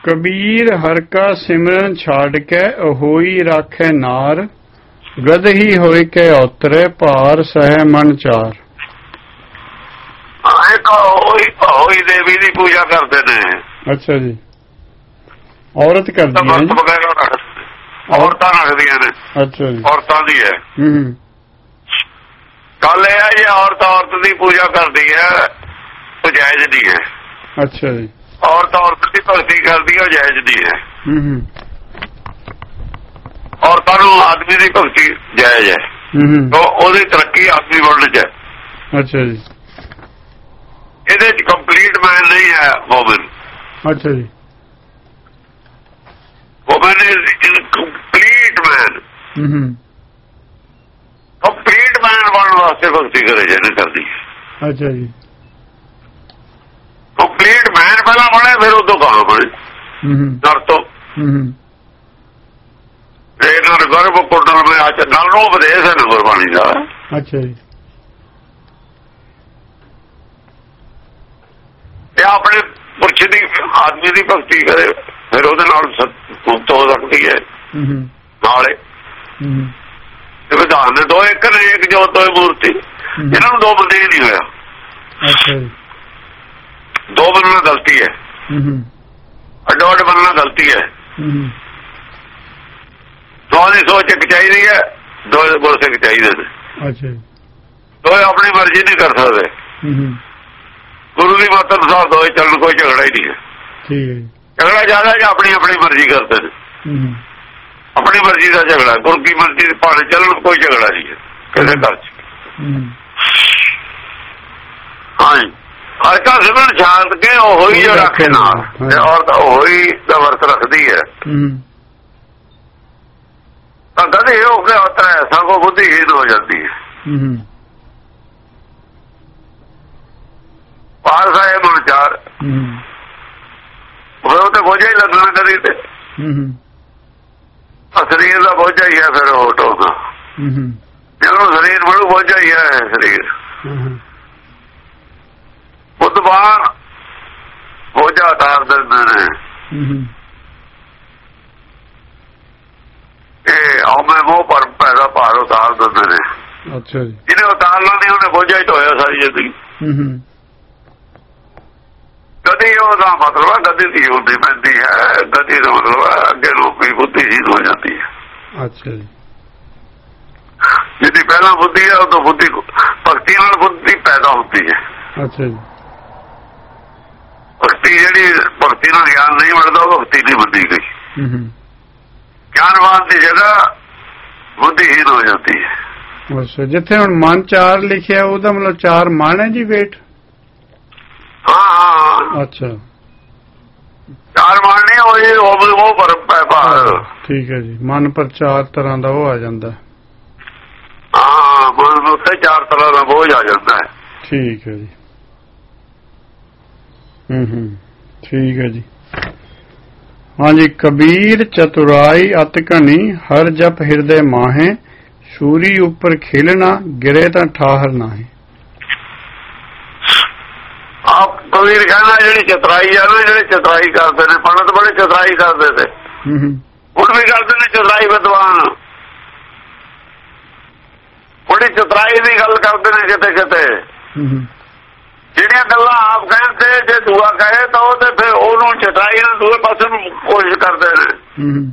ਕਬੀਰ ਹਰ ਕਾ ਸਿਮਰਨ ਛਾੜ ਕੇ ਹੋਈ ਰਾਖੇ ਨਾਰ ਗਦ ਹੀ ਹੋਈ ਕੇ ਉਤਰੇ ਭਾਰ ਸਹਿ ਮਨ ਚਾਰ। ਹੋਈ ਦੇਵੀ ਦੀ ਪੂਜਾ ਕਰਦੇ ਨੇ। ਅੱਛਾ ਜੀ, ਔਰਤ ਕਰਦੀ ਹੈ, ਔਰਤਾਂ ਰੱਖਦੀਆਂ ਨੇ। ਅੱਛਾ ਜੀ, ਔਰਤਾਂ ਦੀ ਹੈ। ਗੱਲ ਇਹ ਹੈ ਜੇ ਔਰਤ ਦੀ ਪੂਜਾ ਕਰਦੀ ਹੈ ਉਹ ਜਾਇਜ਼ ਨਹੀਂ ਹੈ। ਅੱਛਾ ਜੀ, ਔਰਤ ਦੀ ਭਗਤੀ ਕਰਦੀ ਹੈ ਉਹ ਜਾਇਜ਼ ਨਹੀਂ ਹੈ। ਔਰਤਾਂ ਨੂੰ ਆਦਮੀ ਦੀ ਭਗਤੀ ਜਾਇਜ਼ ਹੈ। ਉਹਦੀ ਤਰੱਕੀ ਆਦਮੀ ਬਣਨ ਚ ਹੈ। ਅੱਛਾ ਜੀ, ਇਹਦੇ ਚ ਕੰਪਲੀਟ ਮੈਨ ਨਹੀਂ ਹੈ ਵੋਮਨ। ਅੱਛਾ ਜੀ, woman is incomplete man. Complete man ਬਣਨ ਵਾਸਤੇ ਭਗਤੀ ਕਰੇ ਜਾਣੀ ਕਰਦੀ। ਅੱਛਾ ਜੀ, ਕੰਪਲੀਟ ਮੈਨ ਪਹਿਲਾਂ ਬਣੇ ਫਿਰ ਉਦੋਂ ਕਹਾਂ ਬਣੇ ਦਰ ਤੋਂ। ਇਹਨਾਂ ਨੇ ਗਰਭ ਕੁੰਡਲ ਵਿੱਚ ਨਾਲ ਨੂੰ ਉਪਦੇਸ਼ ਹੈ ਗੁਰਬਾਣੀ ਦਾ। ਅੱਛਾ ਜੀ, ਇਹ ਆਪਣੇ ਪੁਰਸ਼ ਦੀ ਆਦਮੀ ਦੀ ਭਗਤੀ ਕਰੇ ਫਿਰ ਉਹਦੇ ਨਾਲ ਮੁਕਤ ਹੋ ਸਕਦੀ ਹੈ। ਨਾਲੇ ਵਿਧਾਨ ਨੇ ਦੋ ਇੱਕ ਨੇ ਇੱਕ ਜੋਤ ਹੋਏ ਮੂਰਤੀ। ਇਹਨਾਂ ਨੂੰ ਦੋ ਬੰਦੇ ਨਹੀਂ ਹੋਇਆ। ਅੱਛਾ ਜੀ, ਦੋ ਬੰਨਣਾ ਗਲਤੀ ਹੈ। ਅੱਡੋ ਅੱਡ ਬੰਨਣਾ ਗਲਤੀ ਹੈ। ਦੋ ਦੀ ਸੋਚ ਇੱਕ ਚਾਹੀਦੀ ਹੈ, ਦੋ ਗੁਰਸਿੱਖ ਚਾਹੀਦੇ ਨੇ। ਅੱਛਾ ਜੀ, ਦੋਏ ਆਪਣੀ ਮਰਜ਼ੀ ਨਹੀਂ ਕਰ ਸਕਦੇ। ਗੁਰੂ ਦੀ ਮੱਤ ਅਨੁਸਾਰ ਦੋਏ ਚੱਲਣ, ਕੋਈ ਝਗੜਾ ਹੀ ਨਹੀਂ ਹੈ। ਠੀਕ ਹੈ ਜੀ, ਝਗੜਾ ਜ਼ਿਆਦਾ ਜਾਂ ਆਪਣੀ ਮਰਜ਼ੀ ਕਰਦੇ ਨੇ। ਆਪਣੀ ਮਰਜ਼ੀ ਦਾ ਝਗੜਾ, ਗੁਰੂ ਕੀ ਮਰਜ਼ੀ ਦੇ ਭਾਣੇ ਚੱਲਣ, ਕੋਈ ਝਗੜਾ ਨਹੀਂ ਹੈ ਕਿਸੇ ਘਰ ਚ। ਹਾਂਜੀ, ਹਲਕਾ ਸਿਮਰਨ ਛਾੜ ਕੇ ਉਹ ਹੀ ਜੋ ਰੱਖੇ ਨਾਲ, ਔਰਤ ਉਹੀ ਦਾ ਵਰਤ ਰੱਖਦੀ ਹੈ। ਤਾਂ ਕਦੇ ਹੋ ਕੇ ਉਤਰਾ ਸਗੋਂ ਬੁੱਧੀਹੀਨ ਹੋ ਜਾਂਦੀ ਹੈ। ਪਾਰ ਸਾਹਿਬ ਮਨ ਚਾਰ ਉਹ ਤੇ ਬੋਝਾ ਹੀ ਲੱਗਣਾ ਕਰੀ ਤੇ ਸਰੀਰ ਦਾ ਬੋਝਾ ਹੀ ਹੈ। ਫਿਰ ਉਹ ਟੋਕਾ ਜਦੋਂ ਸਰੀਰ ਬੜੂ ਬੋਝਾ ਹੀ ਹੈ ਸਰੀਰ। ਬੁੱਧਵਾਨ ਬੋਝਾ ਉਤਾਰ ਦਿੰਦੇ ਨੇ। ਇਹ ਆਉਮੇ ਮੋਹ ਪਰ ਪੈਦਾ ਭਾਰ ਉਤਾਰ ਦਿੰਦੇ ਨੇ। ਅੱਛਾ ਜੀ, ਜਿਹਨੇ ਉਤਾਰਨਾ ਨਹੀਂ ਉਹਨੇ ਬੋਝਾ ਹੀ ਢੋਇਆ ਸਾਰੀ ਜ਼ਿੰਦਗੀ। ਗਦੀ ਉਹਦਾ ਮਤਲਬ ਹੈ ਗਦੀ ਦੀ ਹੁੰਦੀ ਪੈਂਦੀ ਹੈ। ਗਦੀ ਦਾ ਮਤਲਬ ਹੈ ਅੱਗੇ ਨੂੰ ਵੀ ਬੁੱਧੀਹੀਨ ਹੋ ਜਾਂਦੀ ਹੈ। ਅੱਛਾ ਜੀ, ਜਿਹਦੀ ਪਹਿਲਾਂ ਬੁੱਧੀ ਹੈ ਉਦੋਂ ਬੁੱਧੀ ਭਗਤੀ ਨਾਲ ਬੁੱਧੀ ਪੈਦਾ ਹੁੰਦੀ ਹੈ। ਅੱਛਾ ਜੀ, ਭਗਤੀ ਜਿਹੜੀ ਭਗਤੀ ਨਾਲ ਗਿਆਨ ਨਹੀਂ ਮਿਲਦਾ ਉਹ ਭਗਤੀ ਨਹੀਂ ਮੰਨੀ ਗਈ। ਗਿਆਨਵਾਨ ਦੀ ਜਗ੍ਹਾ ਬੁੱਧੀਹੀਨ ਹੋ ਜਾਂਦੀ ਹੈ। ਅੱਛਾ, ਜਿੱਥੇ ਹੁਣ ਮਨ ਚਾਰ ਲਿਖਿਆ ਉਹਦਾ ਮਤਲਬ ਚਾਰ ਮਨ ਹੈ ਜੀ ਵੇਟ। ਹਾਂ, ਅੱਛਾ, ਚਾਰ ਮਨ ਨਹੀਂ ਹੋਈ ਉਹ ਪਰ। ਠੀਕ ਹੈ ਜੀ, ਮਨ ਪਰ ਚਾਰ ਤਰ੍ਹਾਂ ਦਾ ਉਹ ਆ ਜਾਂਦਾ। ਹਾਂ, ਮਨ ਉੱਤੇ ਚਾਰ ਤਰ੍ਹਾਂ ਦਾ ਬੋਝ ਆ ਜਾਂਦਾ ਹੈ। ਠੀਕ ਹੈ ਜੀ। ਠੀਕ ਹੈ ਜੀ। ਹਾਂਜੀ, ਕਬੀਰ ਚਤੁਰਾਈ ਅਤ ਘਣੀ ਹਰ ਜਪ ਹਿਰਦੇ ਮਾਹੇ ਸੂਰੀ ਉੱਪਰ ਖੇਲਣਾ ਗਿਰੇ ਤਾਂ ਠਾਹਰ ਨਾਹੀ। ਆਪ ਕਬੀਰ ਕਹਿੰਦਾ ਜਿਹੜੀ ਚਤਰਾਈ ਆ ਨਾ, ਜਿਹੜੇ ਚਤਰਾਈ ਕਰਦੇ ਨੇ ਪੰਡਤ ਬੜੇ ਚਤਰਾਈ ਕਰਦੇ ਤੇ ਹੁਣ ਵੀ ਕਰਦੇ ਨੇ ਚਤਰਾਈ ਵਿਦਵਾਨ। ਬੜੀ ਚਤਰਾਈ ਦੀ ਗੱਲ ਕਰਦੇ ਨੇ ਕਿਤੇ ਕਿਤੇ। ਜਿਹੜੀਆਂ ਗੱਲਾਂ ਆਪ ਕਹਿੰਦੇ ਜੇ ਦੂਆ ਕਹੇ ਤਾਂ ਉਹ ਤੇ ਫਿਰ ਉਹਨੂੰ ਚਤਰਾਈ ਨਾਲ ਦੂਏ ਪਾਸੇ ਨੂੰ ਕੋਸ਼ਿਸ਼ ਕਰਦੇ ਨੇ।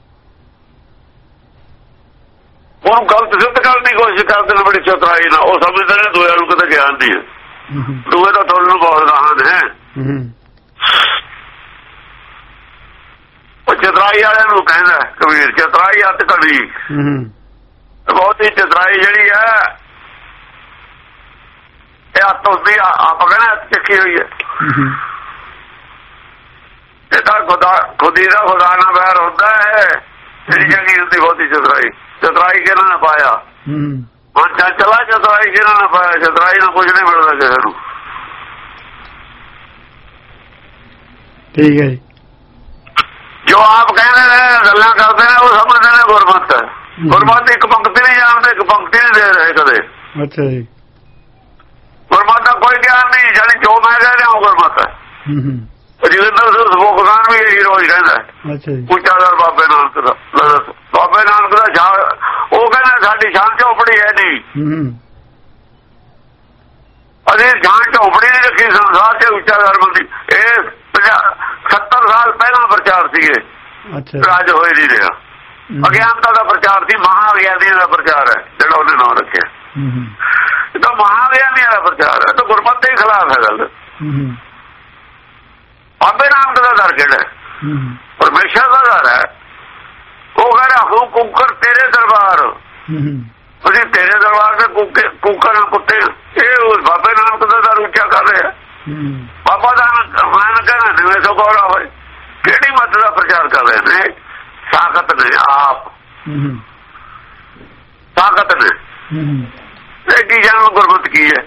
ਉਹਨੂੰ ਗਲਤ ਸਿੱਧ ਕਰਨ ਦੀ ਕੋਸ਼ਿਸ਼ ਕਰਦੇ ਨੇ ਬੜੀ ਚਤਰਾਈ ਨਾਲ। ਉਹ ਸਮਝਦੇ ਨੇ ਦੂਏ ਨੂੰ ਕਿਤੇ ਗਿਆਨ ਨਹੀਂ ਹੈ। ਦੂਏ ਤਾਂ ਥੋੜੇ ਨੂੰ ਬਹੁਤ ਰਹਾਨ ਹੈ। ਉਹ ਚਤਰਾਈ ਵਾਲਿਆਂ ਨੂੰ ਕਹਿੰਦਾ ਕਬੀਰ ਚਤਰਾਈ ਅਤ ਘਣੀ। ਬਹੁਤ ਹੀ ਚਤਰਾਈ ਜਿਹੜੀ ਹੈ ਇਹ ਅੱਤ ਹੁੰਦੀ ਆਪਾਂ ਕਹਿੰਦੇ ਅੱਤ ਚੱਕੀ ਹੋਈ ਹੈ। ਇਹ ਤਾਂ ਖੁਦੀ ਦਾ ਖੁਦਾ ਨਾਲ ਵੈਰ ਹੁੰਦਾ ਹੈ। ਜਿਹੜੀ ਚੰਗੀ ਹੁੰਦੀ ਬਹੁਤੀ ਚਤਰਾਈ। ਚਤਰਾਈ ਕਿਹਨਾਂ ਨੇ ਪਾਇਆ ਮਨ ਚਲਾ। ਚਤਰਾਈ ਕਿਹਨਾਂ ਨੇ ਪਾਇਆ। ਚਤਰਾਈ ਨਾਲ ਕੁਝ ਨਹੀਂ ਮਿਲਦਾ ਕਿਸੇ ਨੂੰ। ਠੀਕ ਹੈ ਜੀ, ਜੋ ਆਪ ਕਹਿੰਦੇ ਨੇ ਗੱਲਾਂ ਕਰਦੇ ਨੇ ਉਹ ਸਮਝਦੇ ਨੇ ਗੁਰਮਤਿ। ਗੁਰਮਤਿ ਇੱਕ ਪੰਕਤੀ ਨਹੀਂ ਜਾਣਦੇ, ਇੱਕ ਪੰਕਤੀ ਨਹੀਂ ਦੇ ਰਹੇ ਕਦੇ। ਅੱਛਾ ਜੀ, ਗੁਰਮਤਿ ਦਾ ਕੋਈ ਗਿਆਨ ਨਹੀਂ। ਜਾਣੀ ਜੋ ਮੈਂ ਕਹਿ ਰਿਹਾ ਉਹ ਗੁਰਮਤਿ ਹੈ। ਜੋਗਿੰਦਰ ਸਿੰਘ ਸਪੋਕਦਾਨ ਵੀ ਇਹੀ ਰੋਜ਼ ਵੀ ਕਹਿੰਦਾ ਉੱਚਾ ਦਰ ਬਾਬੇ ਨਾਨਕ ਦਾ। ਬਾਬੇ ਨਾਨਕ ਦਾ ਉਹ ਕਹਿੰਦਾ ਸਾਡੀ ਸ਼ਾਨ ਝੋਪੜੀ ਹੈ ਨਹੀਂ, ਅਸੀਂ ਸ਼ਾਨ ਝੋਪੜੀ ਨਹੀਂ ਰੱਖੀ ਸੰਸਾਰ ਚ ਉੱਚਾ ਦਰ ਬੰਦੀ। ਇਹ 70 ਸਾਲ ਪਹਿਲਾਂ ਪ੍ਰਚਾਰ ਸੀਗੇ, ਰਾਜ ਹੋਏ ਨਹੀਂ ਰਿਹਾ। ਅਗਿਆਨਤਾ ਦਾ ਪ੍ਰਚਾਰ ਸੀ, ਮਹਾਂਵਿਗਿਆਨੀਆਂ ਦਾ ਪ੍ਰਚਾਰ ਹੈ ਜਿਹੜਾ ਉਹਨੇ ਨਾਂ ਰੱਖਿਆ। ਇਹ ਤਾਂ ਮਹਾਂਵਿਗਿਆਨੀਆਂ ਦਾ ਪ੍ਰਚਾਰ ਹੈ, ਤਾਂ ਗੁਰਮਤਿ ਦੇ ਖਿਲਾਫ ਹੈ ਗੱਲ। ਬਾਬੇ ਨਾਨਕ ਦਾ ਦਰ ਕਿਹੜਾ ਪਰਮੇਸ਼ਰ ਦਾ ਦਰ ਹੈ। ਉਹ ਕਹਿੰਦਾ ਹੂੰ ਕੁੱਕਰ ਤੇਰੇ ਦਰਬਾਰ, ਅਸੀਂ ਤੇਰੇ ਦਰਬਾਰ ਦੇ ਕੁੱਕਰ ਕੁੱਤੇ। ਇਹ ਬਾਬੇ ਨਾਨਕ ਦਾ ਦਰ ਉੱਚਾ ਕਰ ਰਿਹਾ। ਬਾਬਾ ਦਾ ਮੈਂ ਕਹਿੰਦਾ ਨਿਵੇਂ ਸੋ ਗੌਰਾ ਹੋਏ। ਕਿਹੜੀ ਮੱਤ ਦਾ ਪ੍ਰਚਾਰ ਕਰ ਰਹੇ ਨੇ? ਤਾਕਤ ਨੇ, ਆਪ ਤਾਕਤ ਨੇ। ਇਹ ਕੀ ਜਾਣੋ ਗੁਰਮਤਿ ਕੀ ਹੈ?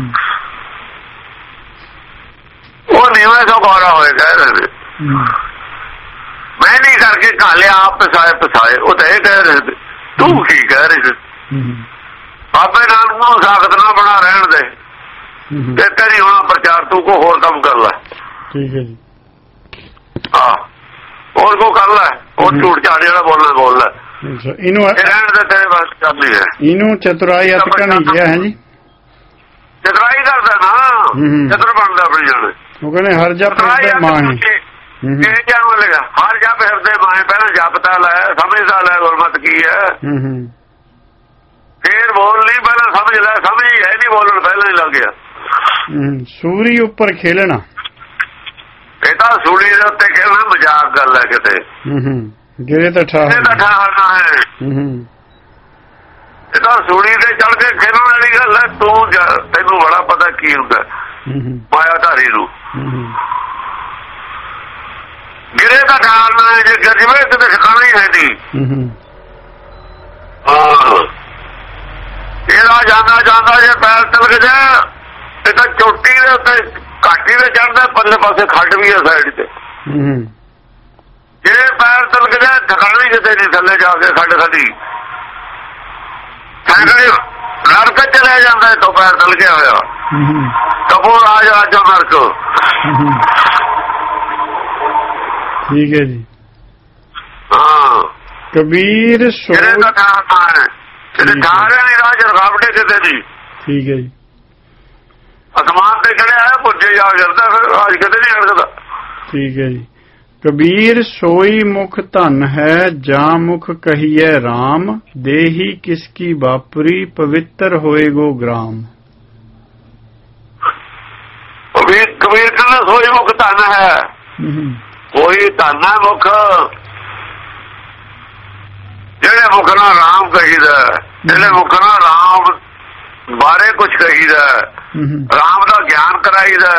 ਉਹ ਨਿਵੇਂ ਸੋ ਗੌਰਾ ਹੋਏ ਕਹਿ ਰਹੇ ਨੇ। ਮੈਂ ਨਹੀਂ ਕਰਕੇ ਘਾਲਿਆ ਆਪ ਪਸਾਏ। ਉਹ ਤਾਂ ਇਹ ਕਹਿ ਰਹੇ ਨੇ, ਤੂੰ ਕੀ ਕਹਿ ਰਹੇ? ਬਾਬੇ ਨਾਨਕ ਨੂੰ ਤਾਕਤ ਨਾ ਬਣਾ ਰਹਿਣ ਦੇ, ਤੇ ਤੇਰੀ ਹੋਣਾ ਪ੍ਰਚਾਰ। ਤੂੰ ਕੋ ਹੋਰ ਕੰਮ ਕਰ ਲੈ। ਠੀਕ ਹੈ ਜੀ। ਹਾਂ, ਹੋਰ ਕੋ ਕਰ ਲੈ। ਉਹ ਝੂਠ ਝਾੜ ਜਿਹੜਾ ਬੋਲਣਾ ਬੋਲ ਲੈ। ਇਹਨੂੰ ਰਹਿਣ ਦੇ ਤੇਰੇ ਬਸ ਕਰਨੀ ਹੈ। ਇਹਨੂੰ ਚਤੁਰਾਈ ਅਤਕਾ ਨਹੀਂ ਗਿਆ ਹੈ ਜੀ। ਚਤੁਰਾਈ ਕਰਦਾ ਨਾ, ਚਤੁਰ ਬਣਦਾ ਆਪਣੀ ਜਾਣ। ਉਹ ਕਹਿੰਦੇ ਹਰ ਜਪ ਹਿਰਦੇ ਮਾਹੇ, ਇਹ ਜਾਣ ਲੇਗਾ ਹਰ ਜਪ ਹਿਰਦੇ ਮਾਹੇ। ਪਹਿਲਾਂ ਜਪਤਾ ਲੈ, ਸਮਝਦਾ ਲੈ ਗੁਰਮਤਿ ਕੀ ਹੈ, ਫੇਰ ਬੋਲ ਨਹੀਂ। ਪਹਿਲਾਂ ਸਮਝ ਲੈ, ਸਮਝ ਹੀ ਹੈ ਨਹੀਂ, ਬੋਲਣ ਪਹਿਲਾਂ ਹੀ ਲੱਗ ਗਿਆ। ਸੂਰੀ ਉੱਪਰ ਖੇਲਣਾ, ਇਹ ਤਾਂ ਸੂਲੀ ਦੇ ਉੱਤੇ ਖੇਲਣਾ ਮਜ਼ਾਕ ਗੱਲ ਹੈ ਕਿਤੇ। ਗਿਰੇ ਤਾਂ ਠਾਹਰਨਾ ਹੈ, ਇਹ ਤਾਂ ਸੂਲੀ ਤੇ ਚੜ ਕੇ ਖੇਲਣ ਵਾਲੀ ਗੱਲ ਹੈ। ਤੈਨੂੰ ਬੜਾ ਪਤਾ ਕੀ ਹੁੰਦਾ ਮਾਇਆਧਾਰੀ ਨੂੰ। ਗਿਰੇ ਤਾਂ ਠਾਹਰਨਾ ਹੈ, ਜੇ ਗਜਵੇ ਕਿਤੇ ਠਿਕਾਣਾ ਹੀ ਹੈ ਨਹੀਂ। ਇਹਦਾ ਜਾਂਦਾ ਜੇ ਪੈਰ ਤਿਲਕ ਜਾ, ਇਹ ਤਾਂ ਚੋਟੀ ਦੇ ਉੱਤੇ ਘਾਟੀ ਤੇ ਚੜਦਾ, ਪਰਲੇ ਪਾਸੇ ਖੱਡ ਵੀ ਹੈ ਸਾਈਡ ਤੇ। ਜੇ ਪੈਰ ਤਿਲਕ ਜਾ, ਠਿਕਾਣਾ ਹੀ ਕਿਤੇ ਨਹੀਂ, ਥੱਲੇ ਜਾ ਕੇ ਖੱਡ ਖੱਡੀ ਨਰਕ ਚਲਿਆ ਜਾਂਦਾ। ਤੋਂ ਪੈਰ ਤਿਲਕਿਆ ਹੋਇਆ ਕਪੂਰ ਰਾਜੋ ਨਰਕ। ਠੀਕ ਹੈ ਜੀ। ਹਾਂ, ਕਬੀਰ ਠਾਰਿਆ ਨਹੀਂ ਰਾਜ ਰਕਾਵਟੇ ਕਿਤੇ ਦੀ। ਠੀਕ ਹੈ ਜੀ। ਅਸਮਾਨ ਤੇ ਚੜਿਆ ਹੈ, ਪੁੱਜੇ ਜਾ ਕਰਦਾ, ਫਿਰ ਰਾਜ ਕਿਤੇ ਨਹੀਂ ਅੜਕਦਾ। ਠੀਕ ਹੈ ਜੀ। ਕਬੀਰ ਸੋਈ ਮੁਖ ਧਨ ਹੈ, ਜਾਂ ਮੁਖ ਕਹੀਏ ਰਾਮ। ਦੇਹੀ ਕਿਸ ਕੀ ਵਾਪਰੀ, ਪਵਿੱਤਰ ਹੋਏਗੋ ਗ੍ਰਾਮ। ਕਬੀਰ ਕਹਿੰਦਾ ਸੋਈ ਮੁਖ ਧਨ ਹੈ, ਕੋਈ ਧਨ ਹੈ ਮੁਖ ਜਿਹੜੇ ਮੁਖ ਨਾਲ ਰਾਮ ਕਹੀਦਾ, ਜਿਹੜੇ ਮੁਖ ਨਾਲ ਰਾਮ ਬਾਰੇ ਕੁਛ ਕਹੀਦਾ, ਰਾਮ ਦਾ ਗਿਆਨ ਕਰਾਈਦਾ,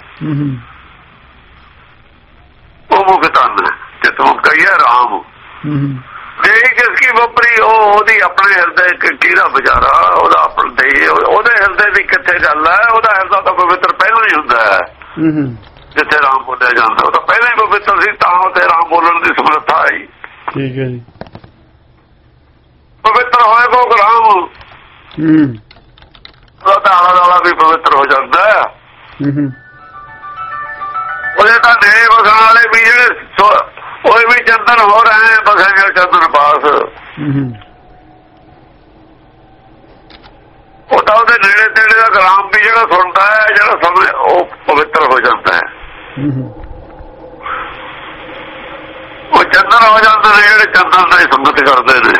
ਉਹ ਮੁਖ ਧਨ ਹੈ। ਜਿੱਥ ਮੁਖ ਕਹੀਏ ਰਾਮ। ਦੇਹੀ ਕਿਸ ਕੀ ਵਾਪਰੀ, ਉਹਦੀ ਆਪਣੇ ਹਿਰਦੇ ਕਿਹਦਾ ਵਿਚਾਰਾ, ਉਹਦਾ ਆਪਣਾ ਦੇਹੀ, ਉਹਦੇ ਹਿਰਦੇ ਦੀ ਕਿੱਥੇ ਗੱਲ ਹੈ? ਉਹਦਾ ਹਿਰਦਾ ਤਾਂ ਪਵਿੱਤਰ ਪਹਿਲਾਂ ਹੀ ਹੁੰਦਾ ਹੈ। ਜਿੱਥੇ ਰਾਮ ਬੋਲਿਆ ਜਾਂਦਾ ਉਹ ਤਾਂ ਪਹਿਲਾਂ ਹੀ ਪਵਿੱਤਰ ਸੀ, ਤਾਂ ਉੱਥੇ ਰਾਮ ਬੋਲਣ ਦੀ ਸਮਰੱਥਾ ਆਈ। ਠੀਕ ਹੈ ਜੀ। ਪਵਿੱਤਰ ਹੋਏਗਾ ਰਾਮ, ਉਹਦਾ ਆਲਾ ਦੁਆਲਾ ਵੀ ਪਵਿੱਤਰ ਹੋ ਜਾਂਦਾ ਹੈ। ਉਹਦੇ ਤਾਂ ਨੇੜੇ ਬਸਣ ਵਾਲੇ ਵੀ ਜਿਹੜੇ ਉਹ ਵੀ ਚੰਦਨ ਹੋ ਰਹੇ ਬਸੇ ਚੰਦਨ ਪਾਸ। ਉਹ ਤਾਂ ਉਹਦੇ ਨੇੜੇ ਤੇੜੇ ਦਾ ਕਲਾਮ ਵੀ ਜਿਹੜਾ ਸੁਣਦਾ ਹੈ, ਜਿਹੜਾ ਸਮਝ, ਉਹ ਪਵਿੱਤਰ ਹੋ ਜਾਂਦਾ ਹੈ। ਉਹ ਚੰਦਨ ਹੋ ਜਾਂਦੇ ਨੇ ਜਿਹੜੇ ਚੰਦਨ ਦੀ ਸੰਗਤ ਕਰਦੇ ਨੇ।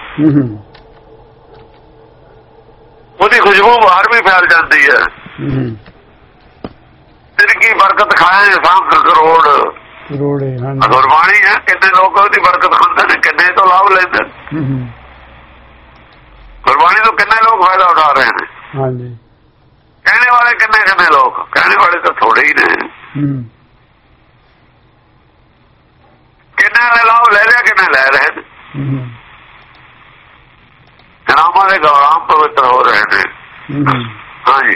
ਉਹਦੀ ਖੁਸ਼ਬੂ ਬਾਹਰ ਵੀ ਫੈਲ ਜਾਂਦੀ ਹੈ। ਤੇਰੀ ਕੀ ਬਰਕਤ ਖਾਏ ਸਾਂਭ ਕਰੋੜ। ਗੁਰਬਾਣੀ ਹੈ, ਕਿੰਨੇ ਲੋਕ ਉਹਦੀ ਬਰਕਤ ਖਾਂਦੇ ਨੇ, ਕਿੰਨੇ ਤੋਂ ਲਾਭ ਲੈਂਦੇ। ਗੁਰਬਾਣੀ ਤੋਂ ਕਿੰਨੇ ਲੋਕ ਫਾਇਦਾ ਉਠਾ ਰਹੇ ਨੇ। ਕਹਿਣੇ ਵਾਲੇ ਕਿੰਨੇ ਲੋਕ, ਕਹਿਣੇ ਵਾਲੇ ਤਾਂ ਥੋੜੇ ਹੀ ਨੇ। ਕਿੰਨੇ ਦੇ ਲਾਭ ਲੈ ਲਿਆ, ਕਿੰਨੇ ਲੈ ਰਹੇ ਨੇ। ਰਾਮਾਂ ਦੇ ਗੌਰਾਮ ਪਵਿੱਤਰ ਹੋ ਰਹੇ ਨੇ। ਹਾਂਜੀ।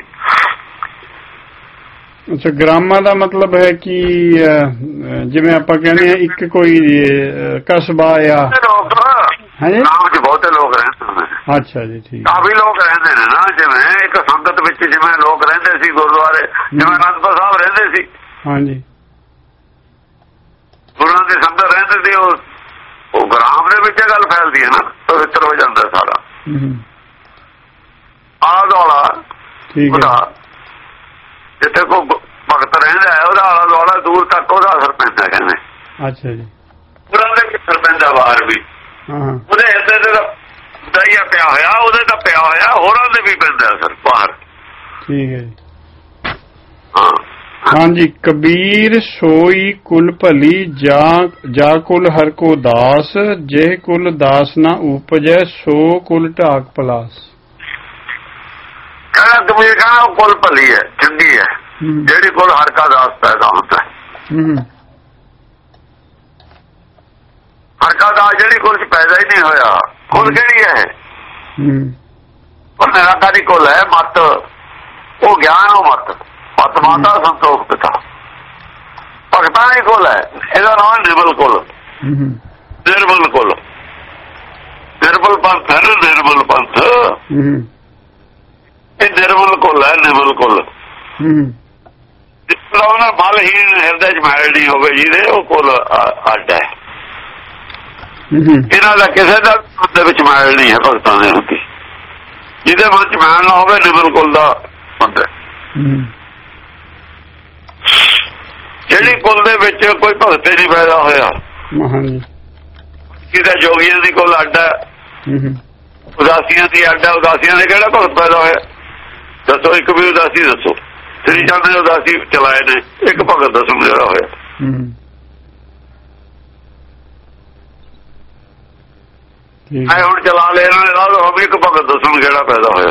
ਅੱਛਾ, ਗ੍ਰਾਮਾਂ ਦਾ ਮਤਲਬ ਹੈ ਕਿ ਜਿਵੇਂ ਆਪਾਂ ਕਹਿੰਦੇ ਆ ਇੱਕ ਕੋਈ ਕਸਬਾ ਆ। ਗ੍ਰਾਮ ਚ ਬਹੁਤੇ ਲੋਕ ਰਹਿੰਦੇ ਨੇ। ਅੱਛਾ ਜੀ, ਠੀਕ। ਕਾਫੀ ਲੋਕ ਰਹਿੰਦੇ ਨੇ ਨਾ, ਜਿਵੇਂ ਇੱਕ ਸੰਗਤ ਵਿੱਚ ਜਿਵੇਂ ਲੋਕ ਰਹਿੰਦੇ ਸੀ ਗੁਰਦੁਆਰੇ, ਜਿਵੇਂ ਅਨੰਦਪੁਰ ਸਾਹਿਬ ਰਹਿੰਦੇ ਸੀ। ਹਾਂਜੀ। ਗੁਰੂਆਂ ਦੇ ਹੋਰ ਫੈਲਦੀ ਹੈ ਨਾ, ਪਵਿੱਤਰ ਹੋ ਜਾਂਦਾ ਸਾਰਾ ਆਲਾ ਦੁਆਲਾ ਉਹਦਾ। ਜਿੱਥੇ ਕੋਈ ਭਗਤ ਰਹਿੰਦਾ ਹੈ ਉਹਦਾ ਆਲਾ ਦੁਆਲਾ ਦੂਰ ਤੱਕ ਉਹਦਾ ਅਸਰ ਪੈਂਦਾ ਕਹਿੰਦੇ। ਅੱਛਾ ਜੀ। ਉਹਨਾਂ ਦੇ ਅਸਰ ਪੈਂਦਾ ਬਾਹਰ ਵੀ, ਉਹਦੇ ਹਿਰਦੇ ਤੇ ਦਈਆ ਪਿਆ ਹੋਇਆ, ਉਹਦੇ ਤਾਂ ਪਿਆ ਹੋਇਆ, ਹੋਰਾਂ ਦੇ ਵੀ ਪੈਂਦਾ ਅਸਰ ਬਾਹਰ। ਠੀਕ ਹੈ ਜੀ। ਹਾਂਜੀ। ਕਬੀਰ ਸੋਈ ਕੁਲ ਭਲੀ ਜਾ ਕੁਲ ਹਰ ਕੋ ਦਾਸ, ਜੇ ਕੁਲ ਦਾਸ ਨਾ ਉਪਜੈ ਸੋ ਕੁਲ ਢਾਕ ਪਲਾਸ। ਕਹਿੰਦਾ ਕਬੀਰ ਕਹਿੰਦਾ ਉਹ ਕੁਲ ਭਲੀ ਹੈ, ਚੰਗੀ ਹੈ, ਜਿਹੜੀ ਕੁਲ ਹਰ ਕਾ ਦਾਸ ਪੈਦਾ ਹੁੰਦਾ ਹੈ। ਹਰ ਕਾ ਦਾਸ ਜਿਹੜੀ ਕੁਲ ਚ ਪੈਦਾ ਹੀ ਨਹੀਂ ਹੋਇਆ, ਕੁਲ ਕਿਹੜੀ ਹੈ? ਉਹ ਨਿਰਾਕਾਰੀ ਕੁਲ ਹੈ, ਮਤ ਉਹ ਗਿਆਨ, ਉਹ ਮਤ ਮਾਤਾ ਸੰਤੋਖ ਪਿਤਾ ਭਗਤਾਂ ਦੀ ਕੁਲ ਹੈ। ਇਹਦਾ ਨਾਮ ਨਿਰਮਲ ਕੁਲ, ਨਿਰਮਲ ਕੁਲ, ਨਿਰਮਲ ਪੰਥ ਹੈ, ਨਿਰਮਲ ਪੰਥ ਇਹ ਨਿਰਮਲ ਕੁਲ ਹੈ, ਨਿਰਮਲ ਕੁਲ। ਜਿਸ ਤਰ੍ਹਾਂ ਉਹਨਾਂ ਬਲਹੀਨ ਹਿਰਦੇ ਚ ਮੈਲ ਨਹੀਂ ਹੋਵੇ ਜਿਹਦੇ, ਉਹ ਕੁਲ ਅੱਡ ਹੈ। ਇਹਨਾਂ ਦਾ ਕਿਸੇ ਦਾ ਦੇ ਵਿੱਚ ਮੈਲ ਨਹੀਂ ਹੈ ਭਗਤਾਂ ਦੇ ਹੁੰਦੀ, ਜਿਹਦੇ ਮਨ ਚ ਮੈਲ ਨਾ ਹੋਵੇ ਨਿਰਮਲ ਕੁਲ ਦਾ ਹੁੰਦਾ। ਜਿਹੜੀ ਕੁਲ ਦੇ ਵਿੱਚ ਕੋਈ ਭਗਤ ਨਹੀਂ ਪੈਦਾ ਹੋਇਆ, ਜਿਹਦਾ ਜੋਗੀਆਂ ਦੀ ਕੁਲ ਅੱਡ ਹੈ, ਉਦਾਸੀਆਂ ਦੀ ਅੱਡ ਹੈ। ਉਦਾਸੀਆਂ ਦੇ ਕਿਹੜਾ ਭਗਤ ਪੈਦਾ ਹੋਇਆ ਦੱਸੋ? ਇੱਕ ਵੀ ਉਦਾਸੀ ਦੱਸੋ। ਸ੍ਰੀ ਚੰਦ ਨੇ ਉਦਾਸੀ ਚਲਾਏ ਨੇ, ਇੱਕ ਭਗਤ ਦੱਸੋ ਜਿਹੜਾ ਹੋਇਆ। ਹੁਣ ਚਲਾ ਲੈ ਇਹਨਾਂ ਨੇ, ਇੱਕ ਭਗਤ ਦੱਸਣ ਕਿਹੜਾ ਪੈਦਾ ਹੋਇਆ।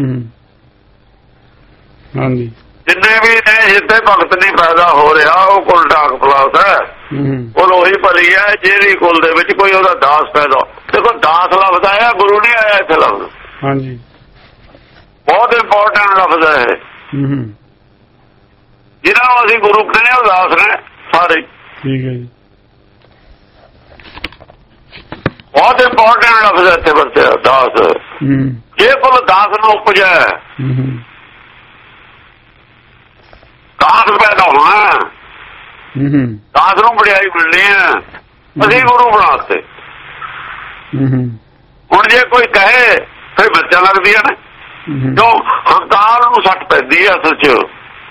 ਹਾਂਜੀ। ਜਿੰਨੇ ਵੀ ਨੇ ਜਿੱਥੇ ਭਗਤ ਨਹੀਂ ਪੈਦਾ ਹੋ ਰਿਹਾ ਉਹ ਕੁਲ ਢਾਕ ਪਲਾਸ ਹੈ, ਕੁਲ ਉਹੀ ਭਲੀ ਹੈ ਜਿਹੜੀ ਕੁਲ ਦੇ ਵਿੱਚ ਕੋਈ ਉਹਦਾ ਦਾਸ ਪੈਦਾ। ਦੇਖੋ ਦਾਸ ਲਫ਼ਜ਼ ਆਇਆ, ਗੁਰੂ ਨਹੀਂ ਆਇਆ ਇੱਥੇ ਲਫ਼ਜ਼। ਹਾਂਜੀ। ਬਹੁਤ ਇੰਪੋਰਟੈਂਟ ਲਫ਼ਜ਼ ਹੈ ਜਿਹਨਾਂ ਨੂੰ ਅਸੀਂ ਗੁਰੂ ਕਹਿੰਦੇ ਉਹ ਦਾਸ ਨੇ ਸਾਰੇ। ਠੀਕ ਹੈ ਜੀ। ਬਹੁਤ ਇੰਪੋਰਟੈਂਟ ਲਫ਼ਜ਼ ਹੈ ਇੱਥੇ ਵਰਤਿਆ ਦਾਸ। ਜੇ ਕੁਲ ਦਾਸ ਨੂੰ ਉਪਜੈ ਦਾਸ ਪੈਦਾ ਹੋਣਾ, ਦਾਸ ਨੂੰ ਵਡਿਆਈ ਮਿਲਣੀ ਹੈ। ਅਸੀਂ ਗੁਰੂ ਬਣਾਤੇ। ਹੁਣ ਜੇ ਕੋਈ ਕਹੇ ਫਿਰ ਬੱਚਾ ਲੱਗਦੀਆਂ ਨੇ, ਜੋ ਹੰਕਾਰ ਨੂੰ ਸੱਟ ਪੈਂਦੀ ਹੈ ਅਸਲ ਚ।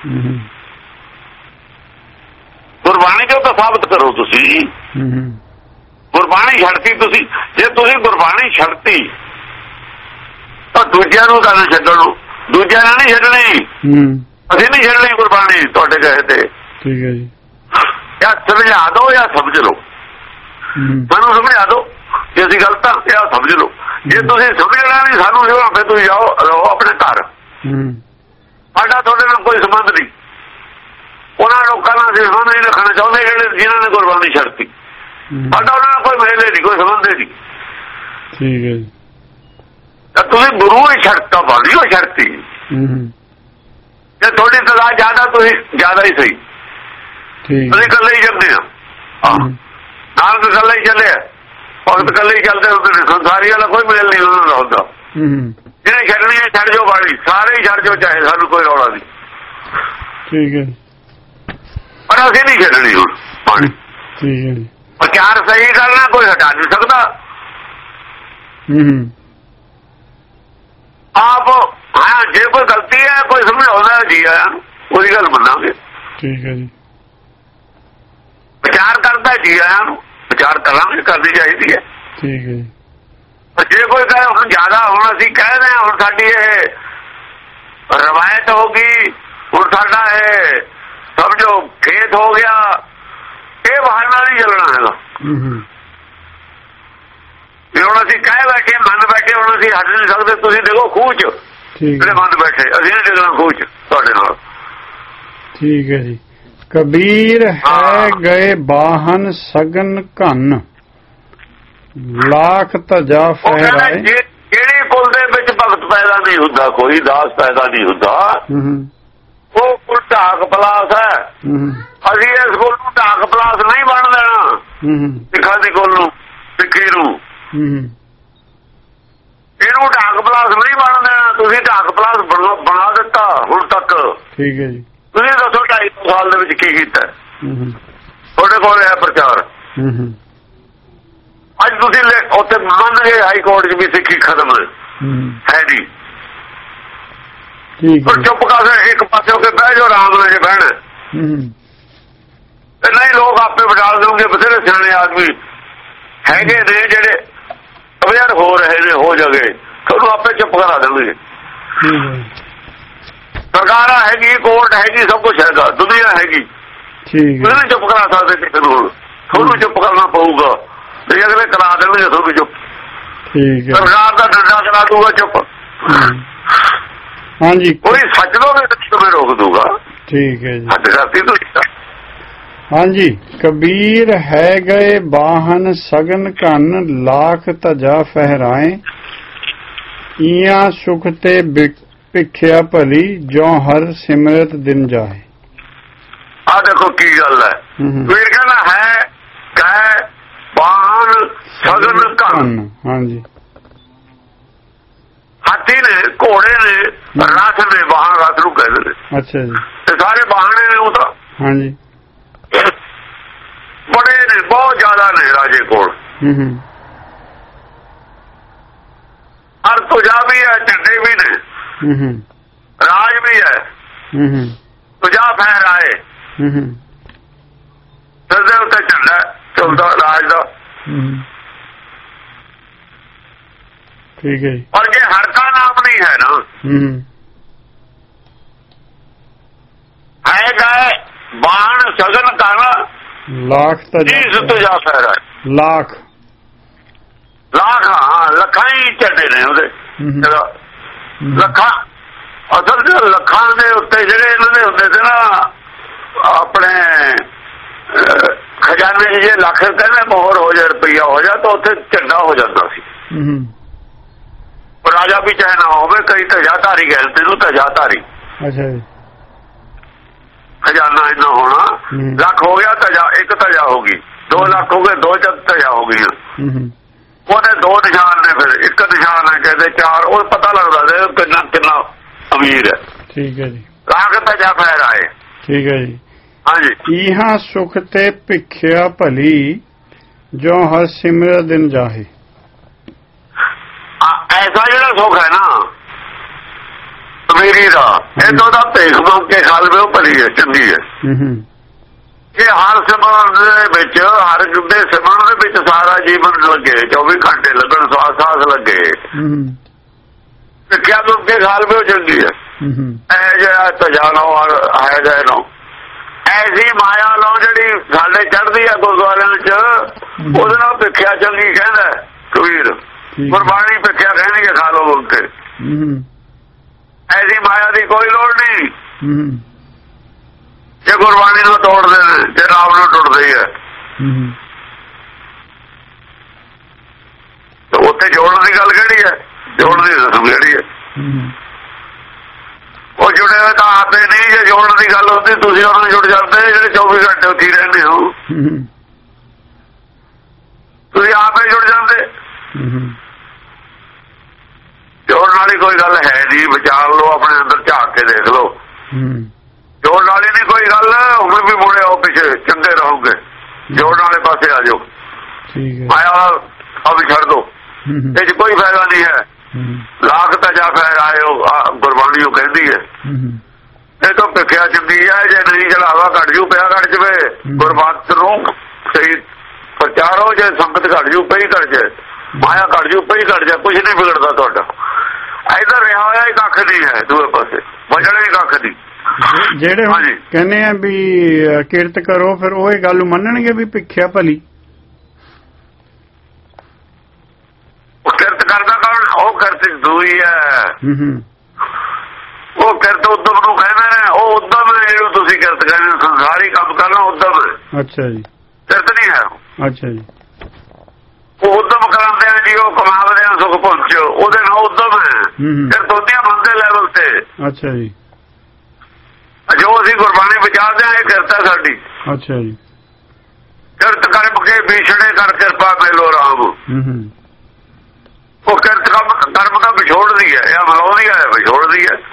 ਗੁਰਬਾਣੀ ਚੋਂ ਤਾਂ ਸਾਬਤ ਕਰੋ ਤੁਸੀਂ। ਗੁਰਬਾਣੀ ਛੱਡਤੀ ਤੁਸੀਂ, ਜੇ ਤੁਸੀਂ ਗੁਰਬਾਣੀ ਛੱਡਤੀ ਤਾਂ ਦੂਜਿਆਂ ਨੂੰ ਤਾਂ ਛੱਡਣ ਨੂੰ, ਦੂਜਿਆਂ ਨੇ ਨਹੀਂ ਛੱਡਣੀ। ਅਸੀਂ ਨਹੀਂ ਛੱਡਣੀ ਗੁਰਬਾਣੀ ਤੁਹਾਡੇ ਕਹੇ ਤੇ। ਠੀਕ ਹੈ ਜੀ। ਜਾਂ ਸਮਝਾ ਦੋ ਜਾਂ ਸਮਝ ਲਓ, ਸਾਨੂੰ ਸਮਝਾ ਦੋ ਜੇ ਅਸੀਂ ਗਲਤ ਹਾਂ, ਜਾਂ ਸਮਝ ਲਓ। ਜੇ ਤੁਸੀਂ ਸਮਝਣਾ ਨਹੀਂ ਸਾਨੂੰ ਸਮਝਾ, ਫਿਰ ਤੁਸੀਂ ਜਾਓ ਰਹੋ ਆਪਣੇ ਘਰ। ਸਾਡਾ ਤੁਹਾਡੇ ਨਾਲ ਕੋਈ ਸੰਬੰਧ ਨਹੀਂ। ਉਹਨਾਂ ਲੋਕਾਂ ਨਾਲ ਅਸੀਂ ਸੰਬੰਧ ਨਹੀਂ ਰੱਖਣਾ ਚਾਹੁੰਦੇ ਜਿਹੜੇ ਜਿਨ੍ਹਾਂ ਨੇ ਗੁਰਬਾਣੀ ਛੱਡਤੀ। ਸਾਡਾ ਉਹਨਾਂ ਨਾਲ ਕੋਈ ਮੇਲੇ ਨਹੀਂ, ਕੋਈ ਸੰਬੰਧ ਨਹੀਂ। ਠੀਕ ਹੈ ਜੀ। ਤਾਂ ਤੁਸੀਂ ਗੁਰੂ ਹੀ ਛੱਡਤਾ, ਬਾਣੀ ਉਹ ਛੱਡਤੀ। ਜੇ ਥੋੜੀ ਤਦਾਦ ਜ਼ਿਆਦਾ, ਤੁਸੀਂ ਜ਼ਿਆਦਾ ਹੀ ਸਹੀ। ਅਸੀਂ ਇਕੱਲੇ ਹੀ ਚੱਲਦੇ ਹਾਂ, ਨਾਨਕ ਇਕੱਲੇ ਹੀ ਚੱਲੇ, ਭਗਤ ਇਕੱਲੇ ਹੀ ਚੱਲਦੇ ਹੁੰਦੇ ਨੇ। ਸੰਸਾਰੀ ਵਾਲਾ ਕੋਈ ਮੇਲ ਨਹੀਂ ਉਹਨਾਂ ਦਾ ਹੁੰਦਾ। ਜਿਹਨੇ ਛੱਡਣੀ ਹੈ ਛੱਡ ਜਾਓ ਬਾਣੀ, ਸਾਰੇ ਹੀ ਛੱਡ ਜਾਓ, ਚਾਹੇ ਸਾਨੂੰ ਕੋਈ ਰੌਲਾ ਨਹੀਂ। ਠੀਕ ਹੈ। ਪਰ ਅਸੀਂ ਨਹੀਂ ਛੱਡਣੀ ਹੁਣ ਬਾਣੀ। ਠੀਕ ਹੈ ਜੀ। ਪ੍ਰਚਾਰ ਸਹੀ ਕਰਨਾ ਕੋਈ ਹਟਾ ਨਹੀਂ ਸਕਦਾ। ਆਪ ਹਾਂ, ਜੇ ਕੋਈ ਗਲਤੀ ਹੈ ਕੋਈ ਸਮਝਾਉਂਦਾ ਜੀ ਆਇਆ ਨੂੰ, ਉਹਦੀ ਗੱਲ ਮੰਨਾਂਗੇ। ਠੀਕ ਹੈ ਜੀ। ਵਿਚਾਰ ਕਰਦਾ ਜੀ ਆਇਆ ਨੂੰ, ਵਿਚਾਰ ਕਰਾਂਗੇ, ਕਰਨੀ ਚਾਹੀਦੀ ਹੈ। ਠੀਕ ਹੈ ਜੀ। ਜੇ ਕੋਈ ਕਹੇ ਹੁਣ ਜ਼ਿਆਦਾ, ਹੁਣ ਅਸੀਂ ਕਹਿ ਰਹੇ ਹਾਂ ਹੁਣ ਸਾਡੀ ਇਹ ਰਵਾਇਤ ਹੋ ਗਈ, ਹੁਣ ਸਾਡਾ ਇਹ ਸਮਝੋ ਖੇਤ ਹੋ ਗਿਆ, ਇਹ ਬਹਾਨਾ ਨਹੀਂ ਚੱਲਣਾ ਹੈਗਾ। ਹੁਣ ਅਸੀਂ ਕਹਿ ਬੈਠੇ, ਮੰਨ ਬੈਠੇ, ਹੁਣ ਅਸੀਂ ਹਟ ਨਹੀਂ ਸਕਦੇ। ਤੁਸੀਂ ਦੇਖੋ ਖੂਹ ਚ ਜਿਹੜੇ ਮੰਨ ਬੈਠੇ, ਅਸੀਂ ਨਹੀਂ ਦੇਖਣਾ ਖੂਹ ਚ ਤੁਹਾਡੇ ਨਾਲ। ਠੀਕ ਹੈ ਜੀ। ਕਬੀਰ ਹੈ ਗਏ ਬਾਹਨ ਸਗਨ ਘਨ, ਲੱਖ ਧਜਾ ਫਹਿਰਾਏ। ਜਿਹੜੀ ਕੁਲ ਦੇ ਵਿੱਚ ਭਗਤ ਪੈਦਾ ਨਹੀਂ ਹੁੰਦਾ, ਕੋਈ ਦਾਸ ਪੈਦਾ ਨਹੀਂ ਹੁੰਦਾ, ਉਹ ਕੁਲ ਢਾਕ ਪਲਾਸ ਹੈ। ਅਸੀਂ ਇਸ ਕੁਲ ਨੂੰ ਢਾਕ ਪਲਾਸ ਨਹੀਂ ਬਣ ਦੇਣਾ। ਸਿੱਖਾਂ ਦੀ ਕੁਲ ਨੂੰ, ਸਿੱਖੀ ਨੂੰ, ਇਹਨੂੰ ਢਾਕ ਪਲਾਸ ਨਹੀਂ ਬਣ ਦੇਣਾ। ਤੁਸੀਂ ਢਾਕ ਪਲਾਸ ਬਣਾ ਦਿੱਤਾ ਹੁਣ ਤੱਕ। ਠੀਕ ਹੈ ਜੀ। ਤੁਸੀਂ ਦੱਸੋ 250 ਸਾਲ ਦੇ ਵਿੱਚ ਕੀ ਕੀਤਾ? ਤੁਹਾਡੇ ਕੋਲ ਹੈ ਪ੍ਰਚਾਰ। ਅੱਜ ਤੁਸੀਂ ਉੱਥੇ ਮੰਨ ਗਏ ਹਾਈ ਕੋਰਟ 'ਚ ਵੀ ਸਿੱਖੀ ਖਤਮ ਹੈ ਜੀ, ਪਰ ਚੁੱਪ ਕਰ ਇੱਕ ਪਾਸੇ ਹੋ ਕੇ ਬਹਿ ਜਾਓ, ਆਰਾਮ ਨਾਲ ਜੇ ਬਹਿਣਾ। ਤੇ ਨਹੀਂ ਲੋਕ ਆਪੇ ਬਿਠਾ ਦੇਣਗੇ, ਬਥੇਰੇ ਸਿਆਣੇ ਆਦਮੀ ਹੈਗੇ ਨੇ ਜਿਹੜੇ ਅਵੇਅਰ ਹੋ ਰਹੇ ਨੇ, ਹੋ ਜਾਗੇ ਤੁਹਾਨੂੰ ਆਪੇ ਚੁੱਪ ਕਰਾ ਦੇਣਗੇ। ਸਰਕਾਰਾਂ ਹੈਗੀ, ਕੋਰਟ ਹੈਗੀ, ਸਭ ਕੁਛ ਹੈਗਾ, ਦੁਨੀਆ ਹੈਗੀ, ਤੁਸੀਂ ਨਹੀਂ ਚੁੱਪ ਕਰਾ ਸਕਦੇ ਕਿਸੇ ਨੂੰ, ਤੁਹਾਨੂੰ ਚੁੱਪ ਕਰਨਾ ਪਊਗਾ। ਤੇ ਅਗਲੇ ਕਰਾ ਦੇਣਗੇ ਤੁਹਾਨੂੰ ਚੁੱਪ, ਸਰਕਾਰ ਦਾ ਡੰਡਾ ਕਰਾ ਦੂਗਾ ਚੁੱਪ। ਹਾਂਜੀ, ਕੋਈ ਸੱਚ ਦੋਗੇ ਤਾਂ ਰੋਕ ਦੂਗਾ। ਠੀਕ ਹੈ ਜੀ। ਹੱਦ ਕਰਤੀ ਤੁਸੀਂ। ਹਾਂਜੀ, ਕਬੀਰ ਹੈ ਗਏ ਬਾਹਨ ਸਗਨ ਘਨ ਲਾਖ ਧਜਾ ਫਹਿਰਾਏ ਇਆਂ ਸੁਖ ਤੇ ਭਿਖਿਆ ਭਲੀ ਜੋ ਹਰ ਸਿਮਰਤ ਦਿਨ ਜਾਏ। ਆ ਦੇਖੋ ਕੀ ਗੱਲ ਹੈ, ਕਬੀਰ ਕਹਿੰਦਾ ਹੈ ਗਏ ਬਾਹਨ ਸਗਨ ਘਨ। ਹਾਂਜੀ, ਹਾਥੀ ਨੇ, ਘੋੜੇ ਨੇ, ਰਥ ਨੇ, ਵਾਹਨ ਰਥ ਨੂੰ ਕਹਿੰਦੇ ਨੇ। ਅੱਛਾ ਜੀ। ਤੇ ਸਾਰੇ ਬਾਹਣੇ ਨੇ ਉਹ ਤਾਂ। ਹਾਂਜੀ, ਬੜੇ ਨੇ, ਬਹੁਤ ਜ਼ਿਆਦਾ ਨੇ ਰਾਜੇ ਕੋਲ। ਹਰ ਤੁਜਾ ਵੀ ਹੈ, ਝੰਡੇ ਵੀ ਨੇ, ਰਾਜ ਵੀ ਹੈ। ਤੁਜਾ ਫਹਿਰਾਏ, ਸਿਰ ਦੇ ਉੱਤੇ ਝੰਡਾ ਚੱਲਦਾ ਰਾਜ ਦਾ। ਠੀਕ ਹੈ ਜੀ। ਪਰ ਜੇ ਹੜਕਾ ਨਾਮ ਨਹੀਂ ਹੈ ਨਾ, ਹੈ ਗਏ ਬਾਣ ਸਗਨ ਘਨ ਲਾਖ ਤੁਜਾ ਫਹਿਰਾਏ। ਲਾਖ ਲਾਖ, ਹਾਂ, ਲੱਖਾਂ ਹੀ ਝੰਡੇ ਨੇ ਉਹਦੇ। ਲੱਖਾਂ, ਅਸਲ ਚ ਲੱਖਾਂ ਦੇ ਉੱਤੇ ਜਿਹੜੇ ਇਹਨਾਂ ਦੇ ਹੁੰਦੇ ਸੀ ਨਾ ਆਪਣੇ ਖਜ਼ਾਨੇ ਜੇ ਲੱਖ ਕਹਿੰਦੇ ਮੋਹਰ ਹੋ ਜਾ, ਰੁਪਈਆ ਹੋ ਜਾ, ਤਾਂ ਉੱਥੇ ਝੰਡਾ ਹੋ ਜਾਂਦਾ ਸੀ। ਰਾਜਾ ਵੀ ਚਾਹੇ ਨਾ ਹੋਵੇ, ਕਈ ਧਜਾ ਧਾਰੀ ਗਏ ਤੈਨੂੰ ਧਜਾ ਧਾਰੀ। ਅੱਛਾ ਜੀ। ਖਜ਼ਾਨਾ ਇੰਨਾ ਹੋਣਾ, ਲੱਖ ਹੋ ਗਿਆ ਧਜਾ, ਇੱਕ ਧਜਾ ਹੋ ਗਈ, 2 ਲੱਖ ਹੋ ਗਏ, 2 ਧਜਾ ਹੋ ਗਈ। ਉਹਦੇ 2 ਨਿਸ਼ਾਨ ਨੇ, ਫਿਰ ਇੱਕ ਨਿਸ਼ਾਨ ਹੈ ਕਹਿੰਦੇ 4, ਉਹ ਪਤਾ ਲੱਗਦਾ ਕਿੰਨਾ ਕਿੰਨਾ ਅਮੀਰ ਹੈ। ਠੀਕ ਹੈ ਜੀ। ਲਾਖ ਧਜਾ ਫਹਿਰਾਏ। ਠੀਕ ਹੈ ਜੀ। ਹਾਂਜੀ। ਇਹਾਂ ਸੁਖ ਤੇ ਭਿਖਿਆ ਭਲੀ ਜੋ ਹਰ ਸਿਮਰ ਦਿਨ ਜਾਹੇ। ਐਸਾ ਜਿਹੜਾ ਸੁੱਖ ਹੈ ਨਾ ਅਮੀਰੀ ਦਾ, ਇਹ ਤੋਂ ਦਾ ਭੇਖ ਮੰਗ ਕੇ ਖਾ ਲਵੇ, ਉਹ ਭਲੀ ਹੈ, ਚੰਗੀ ਹੈ। ਇਹ ਹਰ ਸਿਮਰਨ ਦੇ ਵਿੱਚ, ਹਰ ਦੇ ਸਿਮਰਨ ਦੇ ਵਿੱਚ ਸਾਰਾ ਜੀਵਨ ਲੱਗੇ, 24 ਘੰਟੇ ਲੱਗਣ, ਸਾਸ ਲੱਗੇ, ਭਿਖਿਆ ਮੰਗ ਕੇ ਖਾ ਲਵੇ, ਉਹ ਚੰਗੀ ਹੈ। ਇਹ ਜਿਹੜਾ ਤਜਾਨੋ ਹੈ ਜਾਏ ਨੋ, ਐਸੀ ਮਾਇਆ ਲੋ ਜਿਹੜੀ ਸਾਡੇ ਚੜ੍ਹਦੀ ਹੈ ਗੁਰਦੁਆਰਿਆਂ ਚ, ਉਹਦੇ ਨਾਲ ਭਿਖਿਆ ਚੰਗੀ ਕਹਿੰਦਾ ਕਬੀਰ। ਗੁਰਬਾਣੀ ਭਿਖਿਆ ਕਹਿਣਗੇ ਖਾ ਲੋ ਮੁੜ ਕੇ। ਐਸੀ ਮਾਇਆ ਦੀ ਕੋਈ ਲੋੜ ਨਹੀਂ, ਜੇ ਗੁਰਬਾਣੀ ਨੂੰ ਤੋੜਦੇ ਨੇ, ਜੇ ਰਾਮ ਨੂੰ ਟੁੱਟਦੇ ਹੀ ਹੈ। ਉੱਥੇ ਜੋੜਨ ਦੀ ਗੱਲ ਕਿਹੜੀ ਹੈ, ਜੋੜਨ ਦੀ ਰਸਮ ਕਿਹੜੀ ਹੈ? ਉਹ ਜੁੜੇ ਹੋਏ ਤਾਂ ਆਪੇ ਨਹੀਂ, ਜੇ ਜੋੜਨ ਦੀ ਗੱਲ ਹੁੰਦੀ ਤੁਸੀਂ ਉਹਨਾਂ ਨਾਲ ਜੁੜ ਜਾਂਦੇ ਜਿਹੜੇ 24 ਘੰਟੇ ਉੱਥੇ ਰਹਿੰਦੇ ਹੋ, ਤੁਸੀਂ ਆਪੇ ਜੁੜ ਜਾਂਦੇ। ਜੋੜਨ ਵਾਲੀ ਕੋਈ ਗੱਲ ਹੈ ਨਹੀਂ, ਵਿਚਾਰ ਲਓ, ਆਪਣੇ ਅੰਦਰ ਝਾਕ ਕੇ ਦੇਖ ਲਓ, ਜੋੜਨ ਵਾਲੀ ਨਹੀਂ ਕੋਈ ਗੱਲ। ਹੁਣ ਵੀ ਮੁੜੇ ਆਓ ਪਿੱਛੇ, ਚੰਗੇ ਰਹੋਗੇ, ਜੋੜਨ ਵਾਲੇ ਪਾਸੇ ਆ ਜਾਓ, ਮਾਇਆ ਆ ਵੀ ਛੱਡ ਦੋ, ਇਹ ਚ ਕੋਈ ਫਾਇਦਾ ਨਹੀਂ ਹੈ। ਲਾਖ ਧਜਾ ਫਹਿਰਾਏ, ਗੁਰਬਾਣੀ ਉਹ ਕਹਿੰਦੀ ਹੈ। ਇਹ ਤਾਂ ਭਿਖਿਆ ਚੰਗੀ ਹੈ, ਜੇ ਨਹੀਂ ਚਲਾਵਾ ਘੱਟ ਜੂ, ਪਿਆ ਘੱਟ ਜਵੇ, ਗੁਰਬਾਣੀ ਨੂੰ ਸਹੀ ਪ੍ਰਚਾਰ ਹੋ ਜਾਏ, ਸੰਗਤ ਘੱਟ ਜੂ, ਪਈ ਘੱਟ ਜਾਏ, ਮਾਇਆ ਘੱਟ ਜੂ, ਪਈ ਘੱਟ ਜਾਏ, ਕੁਛ ਨਹੀਂ ਵਿਗੜਦਾ ਤੁਹਾਡਾ। ਇੱਧਰ ਰਿਹਾ ਹੋਇਆ ਹੀ ਕੱਖ ਨਹੀਂ ਹੈ, ਦੂਏ ਪਾਸੇ ਵਜਣਾ ਹੀ ਕੱਖ ਨਹੀਂ। ਜਿਹੜੇ ਕਹਿੰਦੇ ਆ ਵੀ ਕਿਰਤ ਕਰੋ, ਫਿਰ ਉਹ ਇਹ ਗੱਲ ਮੰਨਣਗੇ ਵੀ ਭਿਖਿਆ ਭਲੀ। ਕਿਰਤ ਕਰਦਾ ਕੌਣ? ਉਹ ਕਿਰਤ ਦੂਈ ਹੈ, ਉਹ ਕਿਰਤ ਉਦਮ ਨੂੰ ਕਹਿੰਦੇ ਨੇ, ਉਹ ਉਦਮ ਹੈ ਇਹਨੂੰ ਤੁਸੀਂ ਕਿਰਤ ਕਹਿੰਦੇ, ਸੰਸਾਰੀ ਕੰਮ ਕਰਨਾ ਉਦਮ ਹੈ। ਅੱਛਾ ਜੀ। ਕਿਰਤ ਨਹੀਂ ਹੈ। ਅੱਛਾ ਜੀ। ਉਹ ਉਦਮ ਕਰਾਉਂਦੇ ਆ ਜੀ, ਉਹ ਕਮਾਉਂਦੇ ਆ ਸੁਖ ਪਹੁੰਚੋ, ਉਹਦੇ ਨਾਲ ਉਦਮ ਹੈ। ਕਿਰਤ ਹੁੰਦੀ ਆ ਮਨ ਦੇ ਲੈਵਲ ਤੇ। ਅੱਛਾ ਜੀ। ਜੋ ਅਸੀਂ ਗੁਰਬਾਣੀ ਵਿਚਾਰਦੇ ਹਾਂ, ਇਹ ਕਿਰਤ ਹੈ ਸਾਡੀ। ਅੱਛਾ ਜੀ। ਕਿਰਤ ਕਰਮ ਕੇ ਵਿਛੜੇ ਕਰ ਕਿਰਪਾ ਮਿਲੋ ਰਾਮ। ਉਹ ਕਿਰਤ ਕਰਮ ਦਾ ਵਿਛੋੜਦੀ ਹੈ, ਜਾਂ ਮਲਾਉਂਦੀ ਹੈ, ਵਿਛੋੜਦੀ ਹੈ।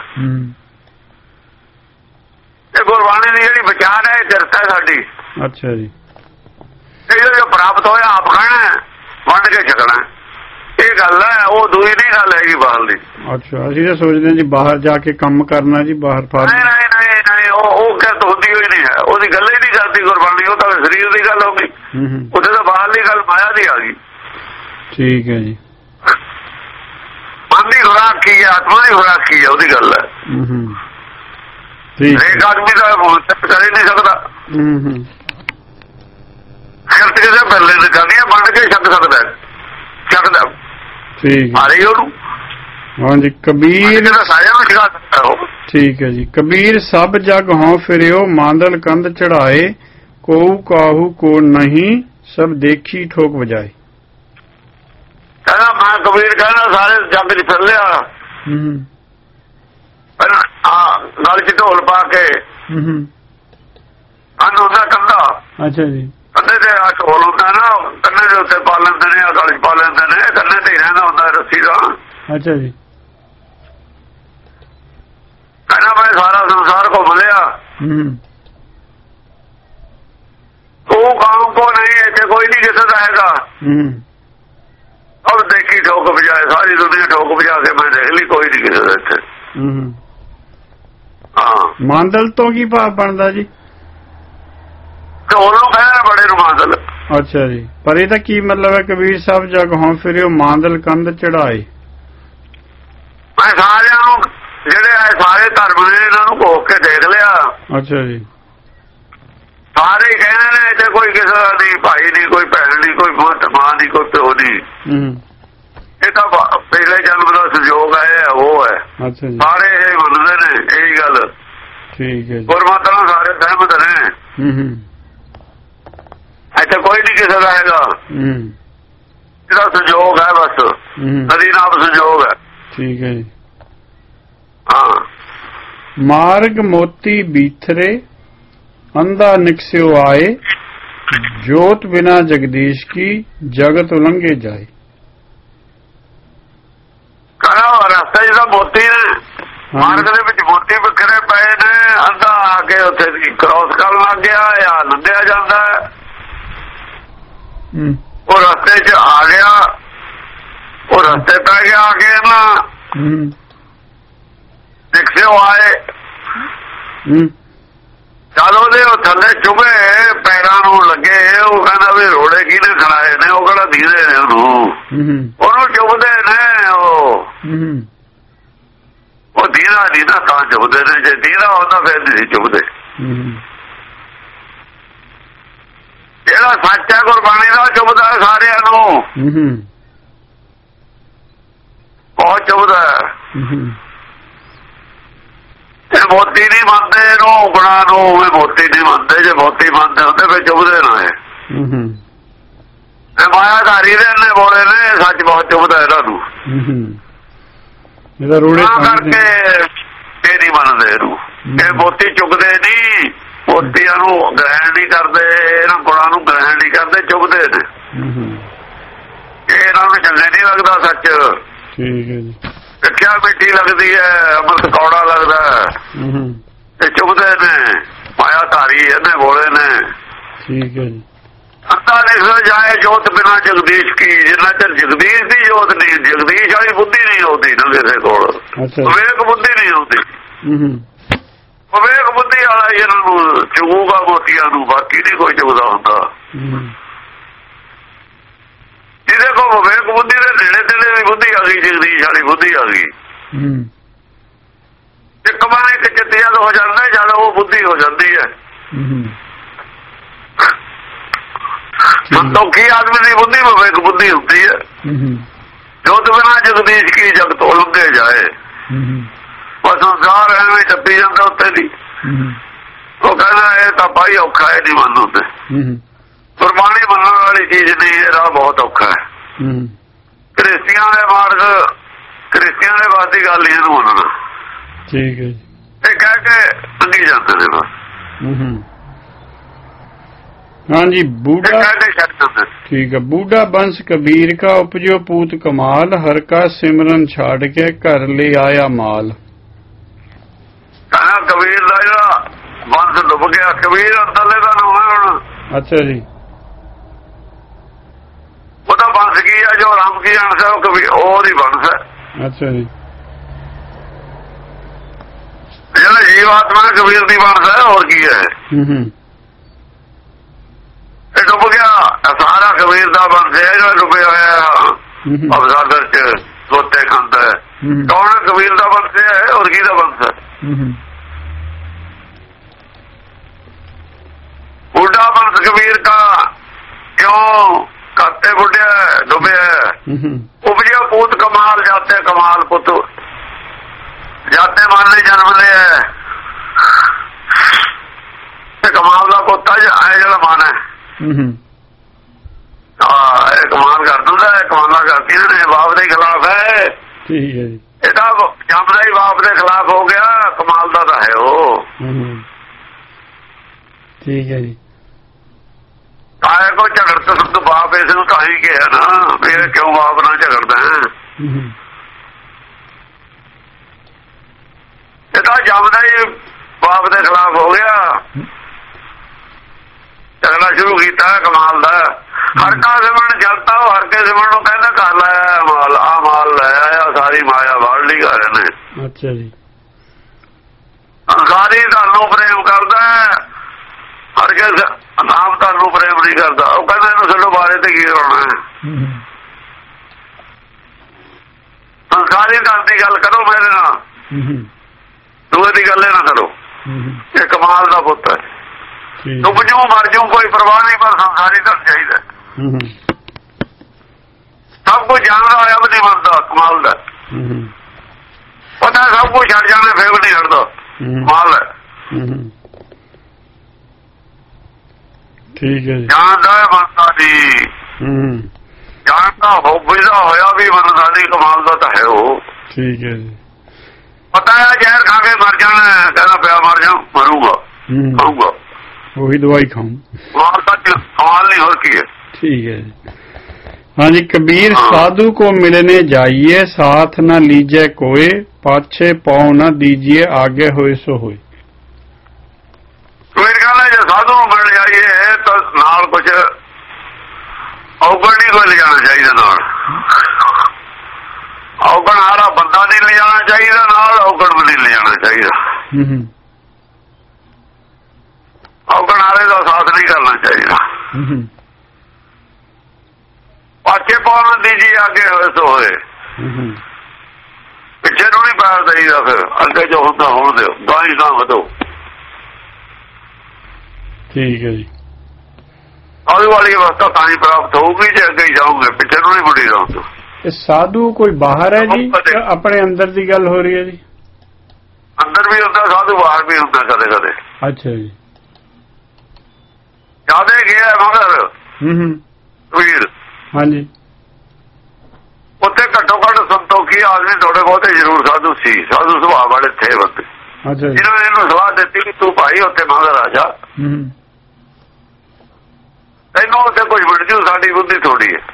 ਇਹ ਗੁਰਬਾਣੀ ਦੀ ਜਿਹੜੀ ਵਿਚਾਰ ਹੈ, ਇਹ ਕਿਰਤ ਹੈ ਸਾਡੀ। ਅੱਛਾ ਜੀ। ਇਹ ਜੋ ਪ੍ਰਾਪਤ ਹੋਇਆ ਆਪ ਖਾਣਾ, ਵੰਡ ਕੇ ਛਕਣਾ, ਇਹ ਗੱਲ ਹੈ। ਉਹ ਦੂਈ ਨਹੀਂ ਗੱਲ ਹੈਗੀ ਬਾਹਰ ਦੀ। ਅੱਛਾ, ਅਸੀਂ ਤਾਂ ਸੋਚਦੇ ਹਾਂ ਜੀ ਬਾਹਰ ਜਾ ਕੇ ਕੰਮ ਕਰਨਾ ਜੀ, ਬਾਹਰ ਨਹੀਂ ਉਹ ਕਹਿ ਹੁੰਦੀ ਹੋਈ ਨਹੀਂ ਹੈ, ਉਹਦੀ ਗੱਲ ਹੀ ਨਹੀਂ ਕਰਦੀ ਗੁਰਬਾਣੀ। ਉਹ ਤਾਂ ਸਰੀਰ ਦੀ ਗੱਲ ਹੋ ਗਈ, ਉੱਥੇ ਤਾਂ ਬਾਹਰਲੀ ਗੱਲ ਮਾਇਆ ਦੀ ਆ ਗਈ। ਠੀਕ ਹੈ ਜੀ। ਮਨ ਦੀ ਖੁਰਾਕ ਕੀ ਹੈ, ਆਤਮਾ ਦੀ ਖੁਰਾਕ ਕੀ ਹੈ, ਉਹਦੀ ਗੱਲ ਹੈ। ਹਰੇਕ ਆਦਮੀ ਦਾ ਕਰ ਹੀ ਨਹੀਂ ਸਕਦਾ। ਕਿਰਤ ਕਿਸੇ ਪਹਿਲੇ ਨੇ ਕਰਨੀ ਹੈ, ਮੰਨ ਕੇ ਛੱਡ ਸਕਦਾ, ਛੱਡਦਾ ਠੀਕ ਆ ਰਹੀ ਉਹਨੂੰ। ਹਾਂਜੀ, ਕਬੀਰ ਸਾਰਿਆਂ ਨੂੰ ਸਿਖਾ ਸਕਦਾ ਉਹ। ਠੀਕ ਹੈ ਜੀ। ਕਬੀਰ ਸਭ ਜਗ ਹੋਂ ਫਿਰਿਓ, ਮਾਂਦਲ ਕੰਧ ਚੜਾਏ, ਕੋਊ ਕਾਹੂ ਕੋ ਨਹੀਂ, ਸਭ ਦੇਖੀ ਠੋਕ ਵਜਾਏ। ਕਹਿੰਦਾ ਮੈਂ ਕਬੀਰ ਕਹਿੰਦਾ ਸਾਰੇ ਜੱਗ ਚ ਫਿਰ ਲਿਆ, ਗਲ ਚ ਢੋਲ ਪਾ ਕੇ ਅੰਨ ਹੁੰਦਾ ਕੰਧਾ। ਅੱਛਾ ਜੀ। ਕੰਧੇ ਤੇ ਆ ਢੋਲ ਹੁੰਦਾ ਨਾ, ਕੰਨੇ ਦੇ ਉੱਤੇ ਪਾ ਲੈਂਦੇ ਨੇ, ਗਲ ਚ ਪਾ ਲੈਂਦੇ ਨੇ, ਕੰਨੇ ਤੇ ਰਹਿੰਦਾ ਹੁੰਦਾ ਰੱਸੀ ਦਾ। ਅੱਛਾ ਜੀ। ਕਹਿੰਦਾ ਮੈਂ ਸਾਰਾ ਸੰਸਾਰ ਘੁੰਮ ਲਿਆ, ਉਹ ਕੰਮ ਕੋ ਨਹੀਂ, ਇੱਥੇ ਕੋਈ ਨਹੀਂ ਕਿਸੇ ਦਾ ਹੈਗਾ। ਔਰ ਦੇਖੀ ਠੋਕ ਵਜਾਏ, ਸਾਰੀ ਦੁਨੀਆ ਠੋਕ ਵਜਾ ਕੇ ਮੈਂ ਦੇਖ ਲਈ, ਕੋਈ ਨਹੀਂ ਕਿਸੇ ਦਾ ਇੱਥੇ। ਹਾਂ, ਮਾਂਦਲ ਤੋਂ ਕੀ ਭਾਵ ਬਣਦਾ ਜੀ? ਢੋਲ ਨੂੰ ਕਹਿੰਦੇ ਬੜੇ ਨੂੰ ਮਾਂਦਲ। ਅੱਛਾ ਜੀ। ਪਰ ਇਹਦਾ ਕੀ ਮਤਲਬ ਹੈ? ਕਬੀਰ ਸਾਹਿਬ ਜਗ ਹੋਂ ਫਿਰਿਓ, ਮਾਂਦਲ ਕੰਧ ਚੜਾਏ। ਮੈਂ ਸਾਰਿਆਂ ਨੂੰ ਜਿਹੜੇ ਆਏ ਸਾਰੇ ਧਰਮ ਨੇ ਇਹਨਾਂ ਨੂੰ ਘੋਖ ਕੇ ਦੇਖ ਲਿਆ। ਅੱਛਾ ਜੀ। ਸਾਰੇ ਕਹਿੰਦੇ ਨੇ ਇੱਥੇ ਕੋਈ ਕਿਸੇ ਦਾ ਨਹੀਂ, ਭਾਈ ਨਹੀਂ, ਕੋਈ ਭੈਣ ਨਹੀਂ, ਕੋਈ ਮਾਂ ਨਹੀਂ, ਕੋਈ ਪਿਓ ਨਹੀਂ। ਇਹ ਤਾਂ ਪਹਿਲੇ ਜਨਮ ਦਾ ਸੰਜੋਗ ਹੈ, ਉਹ ਹੈ। ਅੱਛਾ ਜੀ। ਸਾਰੇ ਇਹ ਮੰਨਦੇ ਨੇ ਇਹੀ ਗੱਲ। ਠੀਕ ਹੈ। ਗੁਰਮਤਿ ਨਾਲ ਸਾਰੇ ਸਹਿਮਤ ਨੇ। ਇੱਥੇ ਕੋਈ ਨਹੀਂ ਕਿਸੇ ਦਾ ਹੈਗਾ, ਇਹਦਾ ਸੰਜੋਗ ਹੈ ਬਸ, ਨਦੀ ਨਾਮ ਸੰਜੋਗ ਹੈ। ਠੀਕ ਹੈ ਜੀ। ਹਾਂ। ਮਾਰਗ ਮੋਤੀ ਬੀਥਰੇ, ਅੰਧਾ ਨਿਕਸਿਓ ਆਏ, ਜੋਤ ਬਿਨਾ ਜਗਦੀਸ਼ ਕੀ, ਜਗਤ ਉਲੰਘੇ ਜਾਏ। ਰਸਤੇ ਜਿਹਦਾ ਮੋਤੀ ਨੇ, ਮਾਰਗ ਦੇ ਵਿੱਚ ਮੋਤੀ ਬਿਖਰੇ ਪਏ ਨੇ, ਅੰਧਾ ਆ ਕੇ ਉੱਥੇ ਦੀ ਕ੍ਰੋਸ ਕਰਨ ਲੱਗ ਗਿਆ ਜਾਂ ਲੰਘਿਆ ਜਾਂਦਾ। ਉਹ ਰਸਤੇ ਚ ਆ ਗਿਆ, ਉਹ ਰਸਤੇ ਪੈ ਗਿਆ ਆ ਕੇ ਨਾ ਨਿਕਸਿਓ ਆਏ। ਚੱਲ ਉਹਦੇ ਉਹ ਥੱਲੇ ਚੁਭੇ, ਪੈਰਾਂ ਨੂੰ ਲੱਗੇ। ਉਹ ਕਹਿੰਦਾ ਵੀ ਰੋੜੇ ਕਿਹਨੇ ਖੜਾਏ ਨੇ, ਉਹ ਕਿਹੜਾ ਦੀਦੇ ਨੇ ਉਹਨੂੰ ਚੁਭਦੇ ਨੇ। ਉਹ ਦੀਦਾ ਨਹੀਂ ਨਾ, ਤਾਂ ਚੁਭਦੇ ਨੇ। ਜੇ ਦੀਦਾ ਹੁੰਦਾ ਫਿਰ ਨਹੀਂ ਚੁਭਦੇ। ਜਿਹੜਾ ਸੱਚ ਹੈ ਗੁਰਬਾਣੀ ਦਾ, ਚੁਭਦਾ ਸਾਰਿਆਂ ਨੂੰ, ਬਹੁਤ ਚੁਭਦਾ। ਇਹ ਮੋਤੀ ਨਹੀਂ ਮੰਨਦੇ ਇਹਨੂੰ, ਗੁਣਾ ਨੂੰ ਇਹ ਮੋਤੀ ਨਹੀਂ ਮੰਨਦੇ। ਜੇ ਮੋਤੀ ਮੰਨਦੇ ਹੁੰਦੇ ਫਿਰ ਚੁਭਦੇ ਨਾ। ਇਹ ਮਾਇਆਧਾਰੀ ਦੇ ਨੇ, ਬੋਲੇ ਨੇ, ਸੱਚ ਬਹੁਤ ਚੁਭਦਾ ਇਹਨਾਂ ਨੂੰ। ਕਰਕੇ ਇਹ ਨਹੀਂ ਮੰਨਦੇ ਇਹਨੂੰ। ਇਹ ਮੋਤੀ ਚੁੱਕਦੇ ਨਹੀਂ, ਮੋਤੀਆਂ ਨੂੰ ਗ੍ਰਹਿਣ ਨਹੀਂ ਕਰਦੇ, ਇਹਨਾਂ ਗੁਣਾਂ ਨੂੰ ਗ੍ਰਹਿਣ ਨਹੀਂ ਕਰਦੇ, ਚੁਭਦੇ ਨੇ। ਇਹਨਾਂ ਨੂੰ ਚੰਗੇ ਨਹੀਂ ਲੱਗਦਾ ਸੱਚ। ਠੀਕ ਹੈ ਜੀ। ਸਿੱਖਿਆ ਮਿੱਠੀ ਲੱਗਦੀ ਹੈ, ਅੰਮ੍ਰਿਤ ਕੌੜਾ ਲੱਗਦਾ, ਤੇ ਚੁਭਦੇ ਨੇ। ਮਾਇਆਧਾਰੀ ਇਹਨੇ ਬੋਲੇ ਨੇ। ਠੀਕ ਹੈ ਜੀ। ਅੰਧਾ ਨਿਕਲ ਜਾਏ, ਜੋਤ ਬਿਨਾ ਜਗਦੀਸ਼ ਕੀ, ਜਿੰਨਾ ਚਿਰ ਜਗਦੀਸ਼ ਦੀ ਜੋਤ ਨਹੀਂ, ਜਗਦੀਸ਼ ਵਾਲੀ ਬੁੱਧੀ ਨਹੀਂ ਆਉਂਦੀ ਨਾ ਕਿਸੇ ਕੋਲ, ਵਿਵੇਕ ਬੁੱਧੀ ਨਹੀਂ ਆਉਂਦੀ। ਵਿਵੇਕ ਬੁੱਧੀ ਵਾਲਾ ਇਹਨਾਂ ਨੂੰ ਚੁਗੂਗਾ ਮੋਤੀਆਂ ਨੂੰ, ਬਾਕੀ ਨਹੀਂ ਕੋਈ ਚੁਗਦਾ ਹੁੰਦਾ। ਜਿਹਦੇ ਕੋਲ ਵਿਵੇਕ ਬੁੱਧੀ ਦੇ ਨੇੜੇ ਤੇੜੇ ਦੀ ਬੁੱਧੀ ਆ ਗਈ, ਜਗਦੀਸ਼ ਵਾਲੀ ਬੁੱਧੀ ਆ ਗਈ, ਇੱਕ ਵਾਰ ਇੱਕ ਚਿੱਤ ਜਦ ਹੋ ਜਾਂਦਾ, ਜਦ ਉਹ ਬੁੱਧੀ ਹੋ ਜਾਂਦੀ ਹੈ। ਸੰਤੋਖੀ ਆਦਮੀ ਦੀ ਬੁੱਧੀ ਵਿਵੇਕ ਬੁੱਧੀ ਹੁੰਦੀ ਹੈ। ਜੋਤ ਬਿਨਾ ਜਗਦੀਸ਼ ਕੀ, ਜਗਤ ਉਲੰਘੇ ਜਾਏ। ਬਸ ਸੰਸਾਰ ਐਵੇਂ ਟੱਪੀ ਜਾਂਦਾ ਉੱਤੇ ਦੀ। ਉਹ ਕਹਿੰਦਾ ਇਹ ਤਾਂ ਭਾਈ ਔਖਾ ਹੈ, ਨਹੀਂ ਮੰਨ ਹੁੰਦੇ। ਗੁਰਬਾਣੀ ਮੰਨਣ ਵਾਲੀ ਚੀਜ਼ ਨਹੀਂ, ਇਹ ਰਾਹ ਬਹੁਤ ਔਖਾ ਹੈ। ਕ੍ਰਿਸਤੀਆਂ ਦੇ ਮਾਰਗ, ਕ੍ਰਿਸਤੀਆਂ ਦੇ ਬਾਤ ਦੀ ਗੱਲ ਇਹਨੂੰ ਮੰਨਣਾ। ਠੀਕ ਹੈ ਜੀ। ਇਹ ਕਹਿ ਕੇ ਲੰਘੀ ਜਾਂਦੇ ਨੇ ਬਸ। ਹਾਂਜੀ। बूढ़ा ठीक है। बूढ़ा बंश कबीर का, उपजो पूत कमाल, हर का सिमरन छाड़ के घर ले आया माल। कबीर का ਜਿਹੜਾ ਬੰਸ ਡੁੱਬ ਗਿਆ, ਕਬੀਰ ਅੰਦਰਲੇ ਦਾ ਨਾਮ ਹੈ ਹੁਣ। ਅੱਛਾ ਜੀ। ਉਹਦਾ ਬੰਸ ਦੀ ਅੰਸ਼ ਹੈ, ਉਹ ਦੀ ਬੰਸ ਹੈ। ਅੱਛਾ ਜੀ। ਜਿਹੜਾ ਜੀਵ ਆਤਮਾ ਕਬੀਰ ਦੀ ਬੰਸ ਹੈ, ਹੋਰ ਕੀ ਹੈ? ਇਹ ਡੁੱਬ ਗਿਆ ਸਾਰਾ ਕਬੀਰ ਦਾ ਬੰਸ ਹੈ, ਜਿਹੜਾ ਡੁੱਬਿਆ ਹੋਇਆ ਅਵਸਾਗਰ ਚ ਗੋਤੇ ਖਾਂਦਾ ਹੈ। ਕੌਣ ਕਬੀਰ ਦਾ ਬੰਸ ਹੈ, ਹੋਰ ਕੀ ਦਾ ਬੰਸ ਹੈ? ਬੁੱਢਾ ਬੰਸ ਕਬੀਰ का क्यों करते बुढ़े डूबे उपजे पूत कमाल जाते कमाल पुत जाते मान ले जन्म ले कमाल का पोता है जो मन है कमाल कर दूंगा कमाला करती ने बाप के खिलाफ है। जमदा ही बाप के खिलाफ हो गया कमाल का तो है वो। ठीक है जी। ਕਾਇ ਕੋ ਝਗੜ ਤੇ ਸੁਧ ਬਾਪ ਇਸ ਨੂੰ ਤਾਂ ਹੀ ਕਿਹਾ ਨਾ ਫਿਰ ਕਿਉਂ ਬਾਪ ਨਾਲ ਝਗੜਦਾ ਇਹ ਤਾਂ ਜਮਦਾ ਹੀ ਬਾਪ ਦੇ ਖਿਲਾਫ ਹੋ ਗਿਆ ਝਗੜਾ ਸ਼ੁਰੂ ਕੀਤਾ ਕਮਾਲ ਦਾ। ਹਰ ਕਾ ਸਿਮਰਨ ਜਲਤਾ ਹਰ ਕੇ ਸਿਮਰਨ ਨੂੰ ਕਹਿੰਦਾ ਕਰ ਲੈ ਮਾਲ ਆ ਮਾਲ ਲੈ ਆਇਆ ਸਾਰੀ ਮਾਇਆ ਵਾੜ ਲਈ ਘਰ ਨੇ। ਅੱਛਾ ਜੀ। ਸਾਰੀ ਤੁਹਾਨੂੰ ਪ੍ਰੇਮ ਕਰਦਾ ਹਰ ਕੇ ਨਾਮ ਤੁਹਾਨੂੰ ਪ੍ਰੇਮ ਨਹੀਂ ਕਰਦਾ। ਉਹ ਕਹਿੰਦਾ ਇਹਨੂੰ ਛੱਡੋ ਬਾਰੇ ਤੇ ਕੀ ਕਰਾਉਣਾ ਸੰਸਾਰੀ ਧਨ ਦੀ ਗੱਲ ਕਰੋ ਮੇਰੇ ਨਾਲ ਦੂਏ ਦੀ ਗੱਲ ਨਾ ਕਰੋ। ਇਹ ਕਮਾਲ ਦਾ ਪੁੱਤ ਹੈ। ਡੁੱਬ ਜੂ ਮਰ ਜੂ ਕੋਈ ਪਰਵਾਹ ਨਹੀਂ ਪਰ ਸੰਸਾਰੀ ਧਨ ਚਾਹੀਦਾ। ਸਭ ਕੁਝ ਜਾਣਦਾ ਹੋਇਆ ਵੀ ਨਹੀਂ ਮੰਨਦਾ ਕਮਾਲ ਦਾ ਪਤਾ ਸਭ ਕੁਝ ਛੱਡ ਜਾਣਾ ਫਿਰ ਵੀ ਨਹੀਂ ਛੱਡਦਾ ਕਮਾਲ ਹੈ। ਠੀਕ ਹੈ ਜੀ। ਜਾਣਦਾ ਹੈ ਮੰਨਦਾ ਨਹੀਂ ਜਾਣਦਾ ਹੋਵੇਗਾ ਹੋਇਆ ਵੀ ਮੰਨਦਾ ਨਹੀਂ ਕਮਾਲ ਦਾ ਤਾਂ ਹੈ ਉਹ। ਠੀਕ ਹੈ ਜੀ। ਪਤਾ ਹੈ ਜ਼ਹਿਰ ਖਾ ਕੇ ਮਰ ਜਾਣਾ ਕਹਿੰਦਾ ਪਿਆ ਮਰ ਜਾ ਮਰੂਗਾ ਖਾਊਗਾ ਉਹੀ ਦਵਾਈ ਖਾਊਂ कमाल नहीं और की है। ठीक है जी। हाँ जी। कबीर साधु को मिलने जाइए साथ न लीजिए कोई पाछे पाँव न दीजिए आगे होए सो होए। कबीर कहना जो साधु को मिल जाइए तो नाल कुछ औगण नहीं कोई ले जाना चाहिए नाल औगण हारा बंदा नहीं ले जाना चाहिए नाल औगण भी नहीं ले जाना चाहिए औगण हारे का साथ नहीं करना चाहिए। पाछे पाना दीजिए आगे होए सो होए पिछे नूं नहीं पैर देईदा फिर अगे जो होंदा होण दिओ गाई ना वधो। ठीक है जी। आने वाली अवस्था ताई प्राप्त होगी जे अगे जाओगे पिछे नूं नहीं मुड़ी जाओगे। साधु कोई बाहर है जी अपने अंदर की गल हो रही है जी? अंदर भी होंदा साधु बाहर भी होंदा कदे कदे। अच्छा जी। ज्यादा गया मगर कबीर हाँ जी उत्थे घट्टो घट संतोखी आदमी थोड़े बहुते जरूर साधु सी साधु सुभाव वाले थे बंदे। अच्छा जिन्होंने इन्हों सलाह दी कि तू भाई उत्थे मगर आ जा तेनों उत्थे कुछ मिल जू साडी बुद्धि थोड़ी है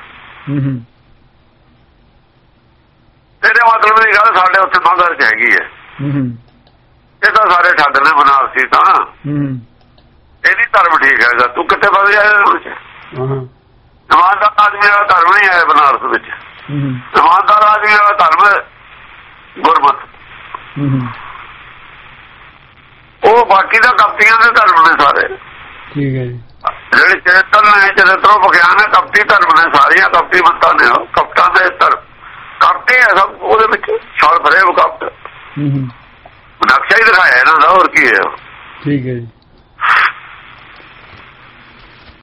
तेरे मतलब की गल साडे उत्थे मगर च हैगी है ये तो सारे छड्डने बनारसी तां ਇਹਦੀ ਧਰਮ ਠੀਕ ਹੈਗਾ ਤੂੰ ਕਿੱਥੇ ਫਸ ਗਿਆ ਇਮਾਨਦਾਰ ਆਦਮੀ ਦਾ ਧਰਮ ਨਹੀਂ ਹੈ ਬਨਾਰਸ ਵਿੱਚ ਇਮਾਨਦਾਰ ਆਦਮੀ ਦਾ ਧਰਮ ਗੁਰਮਤ ਉਹ ਬਾਕੀ ਦਾ ਕਪਟੀਆਂ ਦੇ ਧਰਮ ਨੇ ਸਾਰੇ। ਠੀਕ ਹੈ ਜੀ। ਜਿਹੜੇ ਚੇਤਨ ਨੇ ਚਰਿੱਤਰੋਂ ਵਿਗਿਆਨ ਹੈ ਕਪਟੀ ਧਰਮ ਨੇ ਸਾਰੀਆਂ ਕਪਟੀ ਮਤਾਂ ਨੇ ਕਪਟਾਂ ਦੇ ਧਰਮ ਕਪਟੇ ਹੈ ਸਭ ਉਹਦੇ ਵਿੱਚ ਛਲ ਫਰੇਬ ਕਪਟ ਨਕਸ਼ਾ ਹੀ ਦਿਖਾਇਆ ਇਹਨਾਂ ਦਾ ਹੋਰ ਕੀ ਹੈ। ਠੀਕ ਹੈ ਜੀ।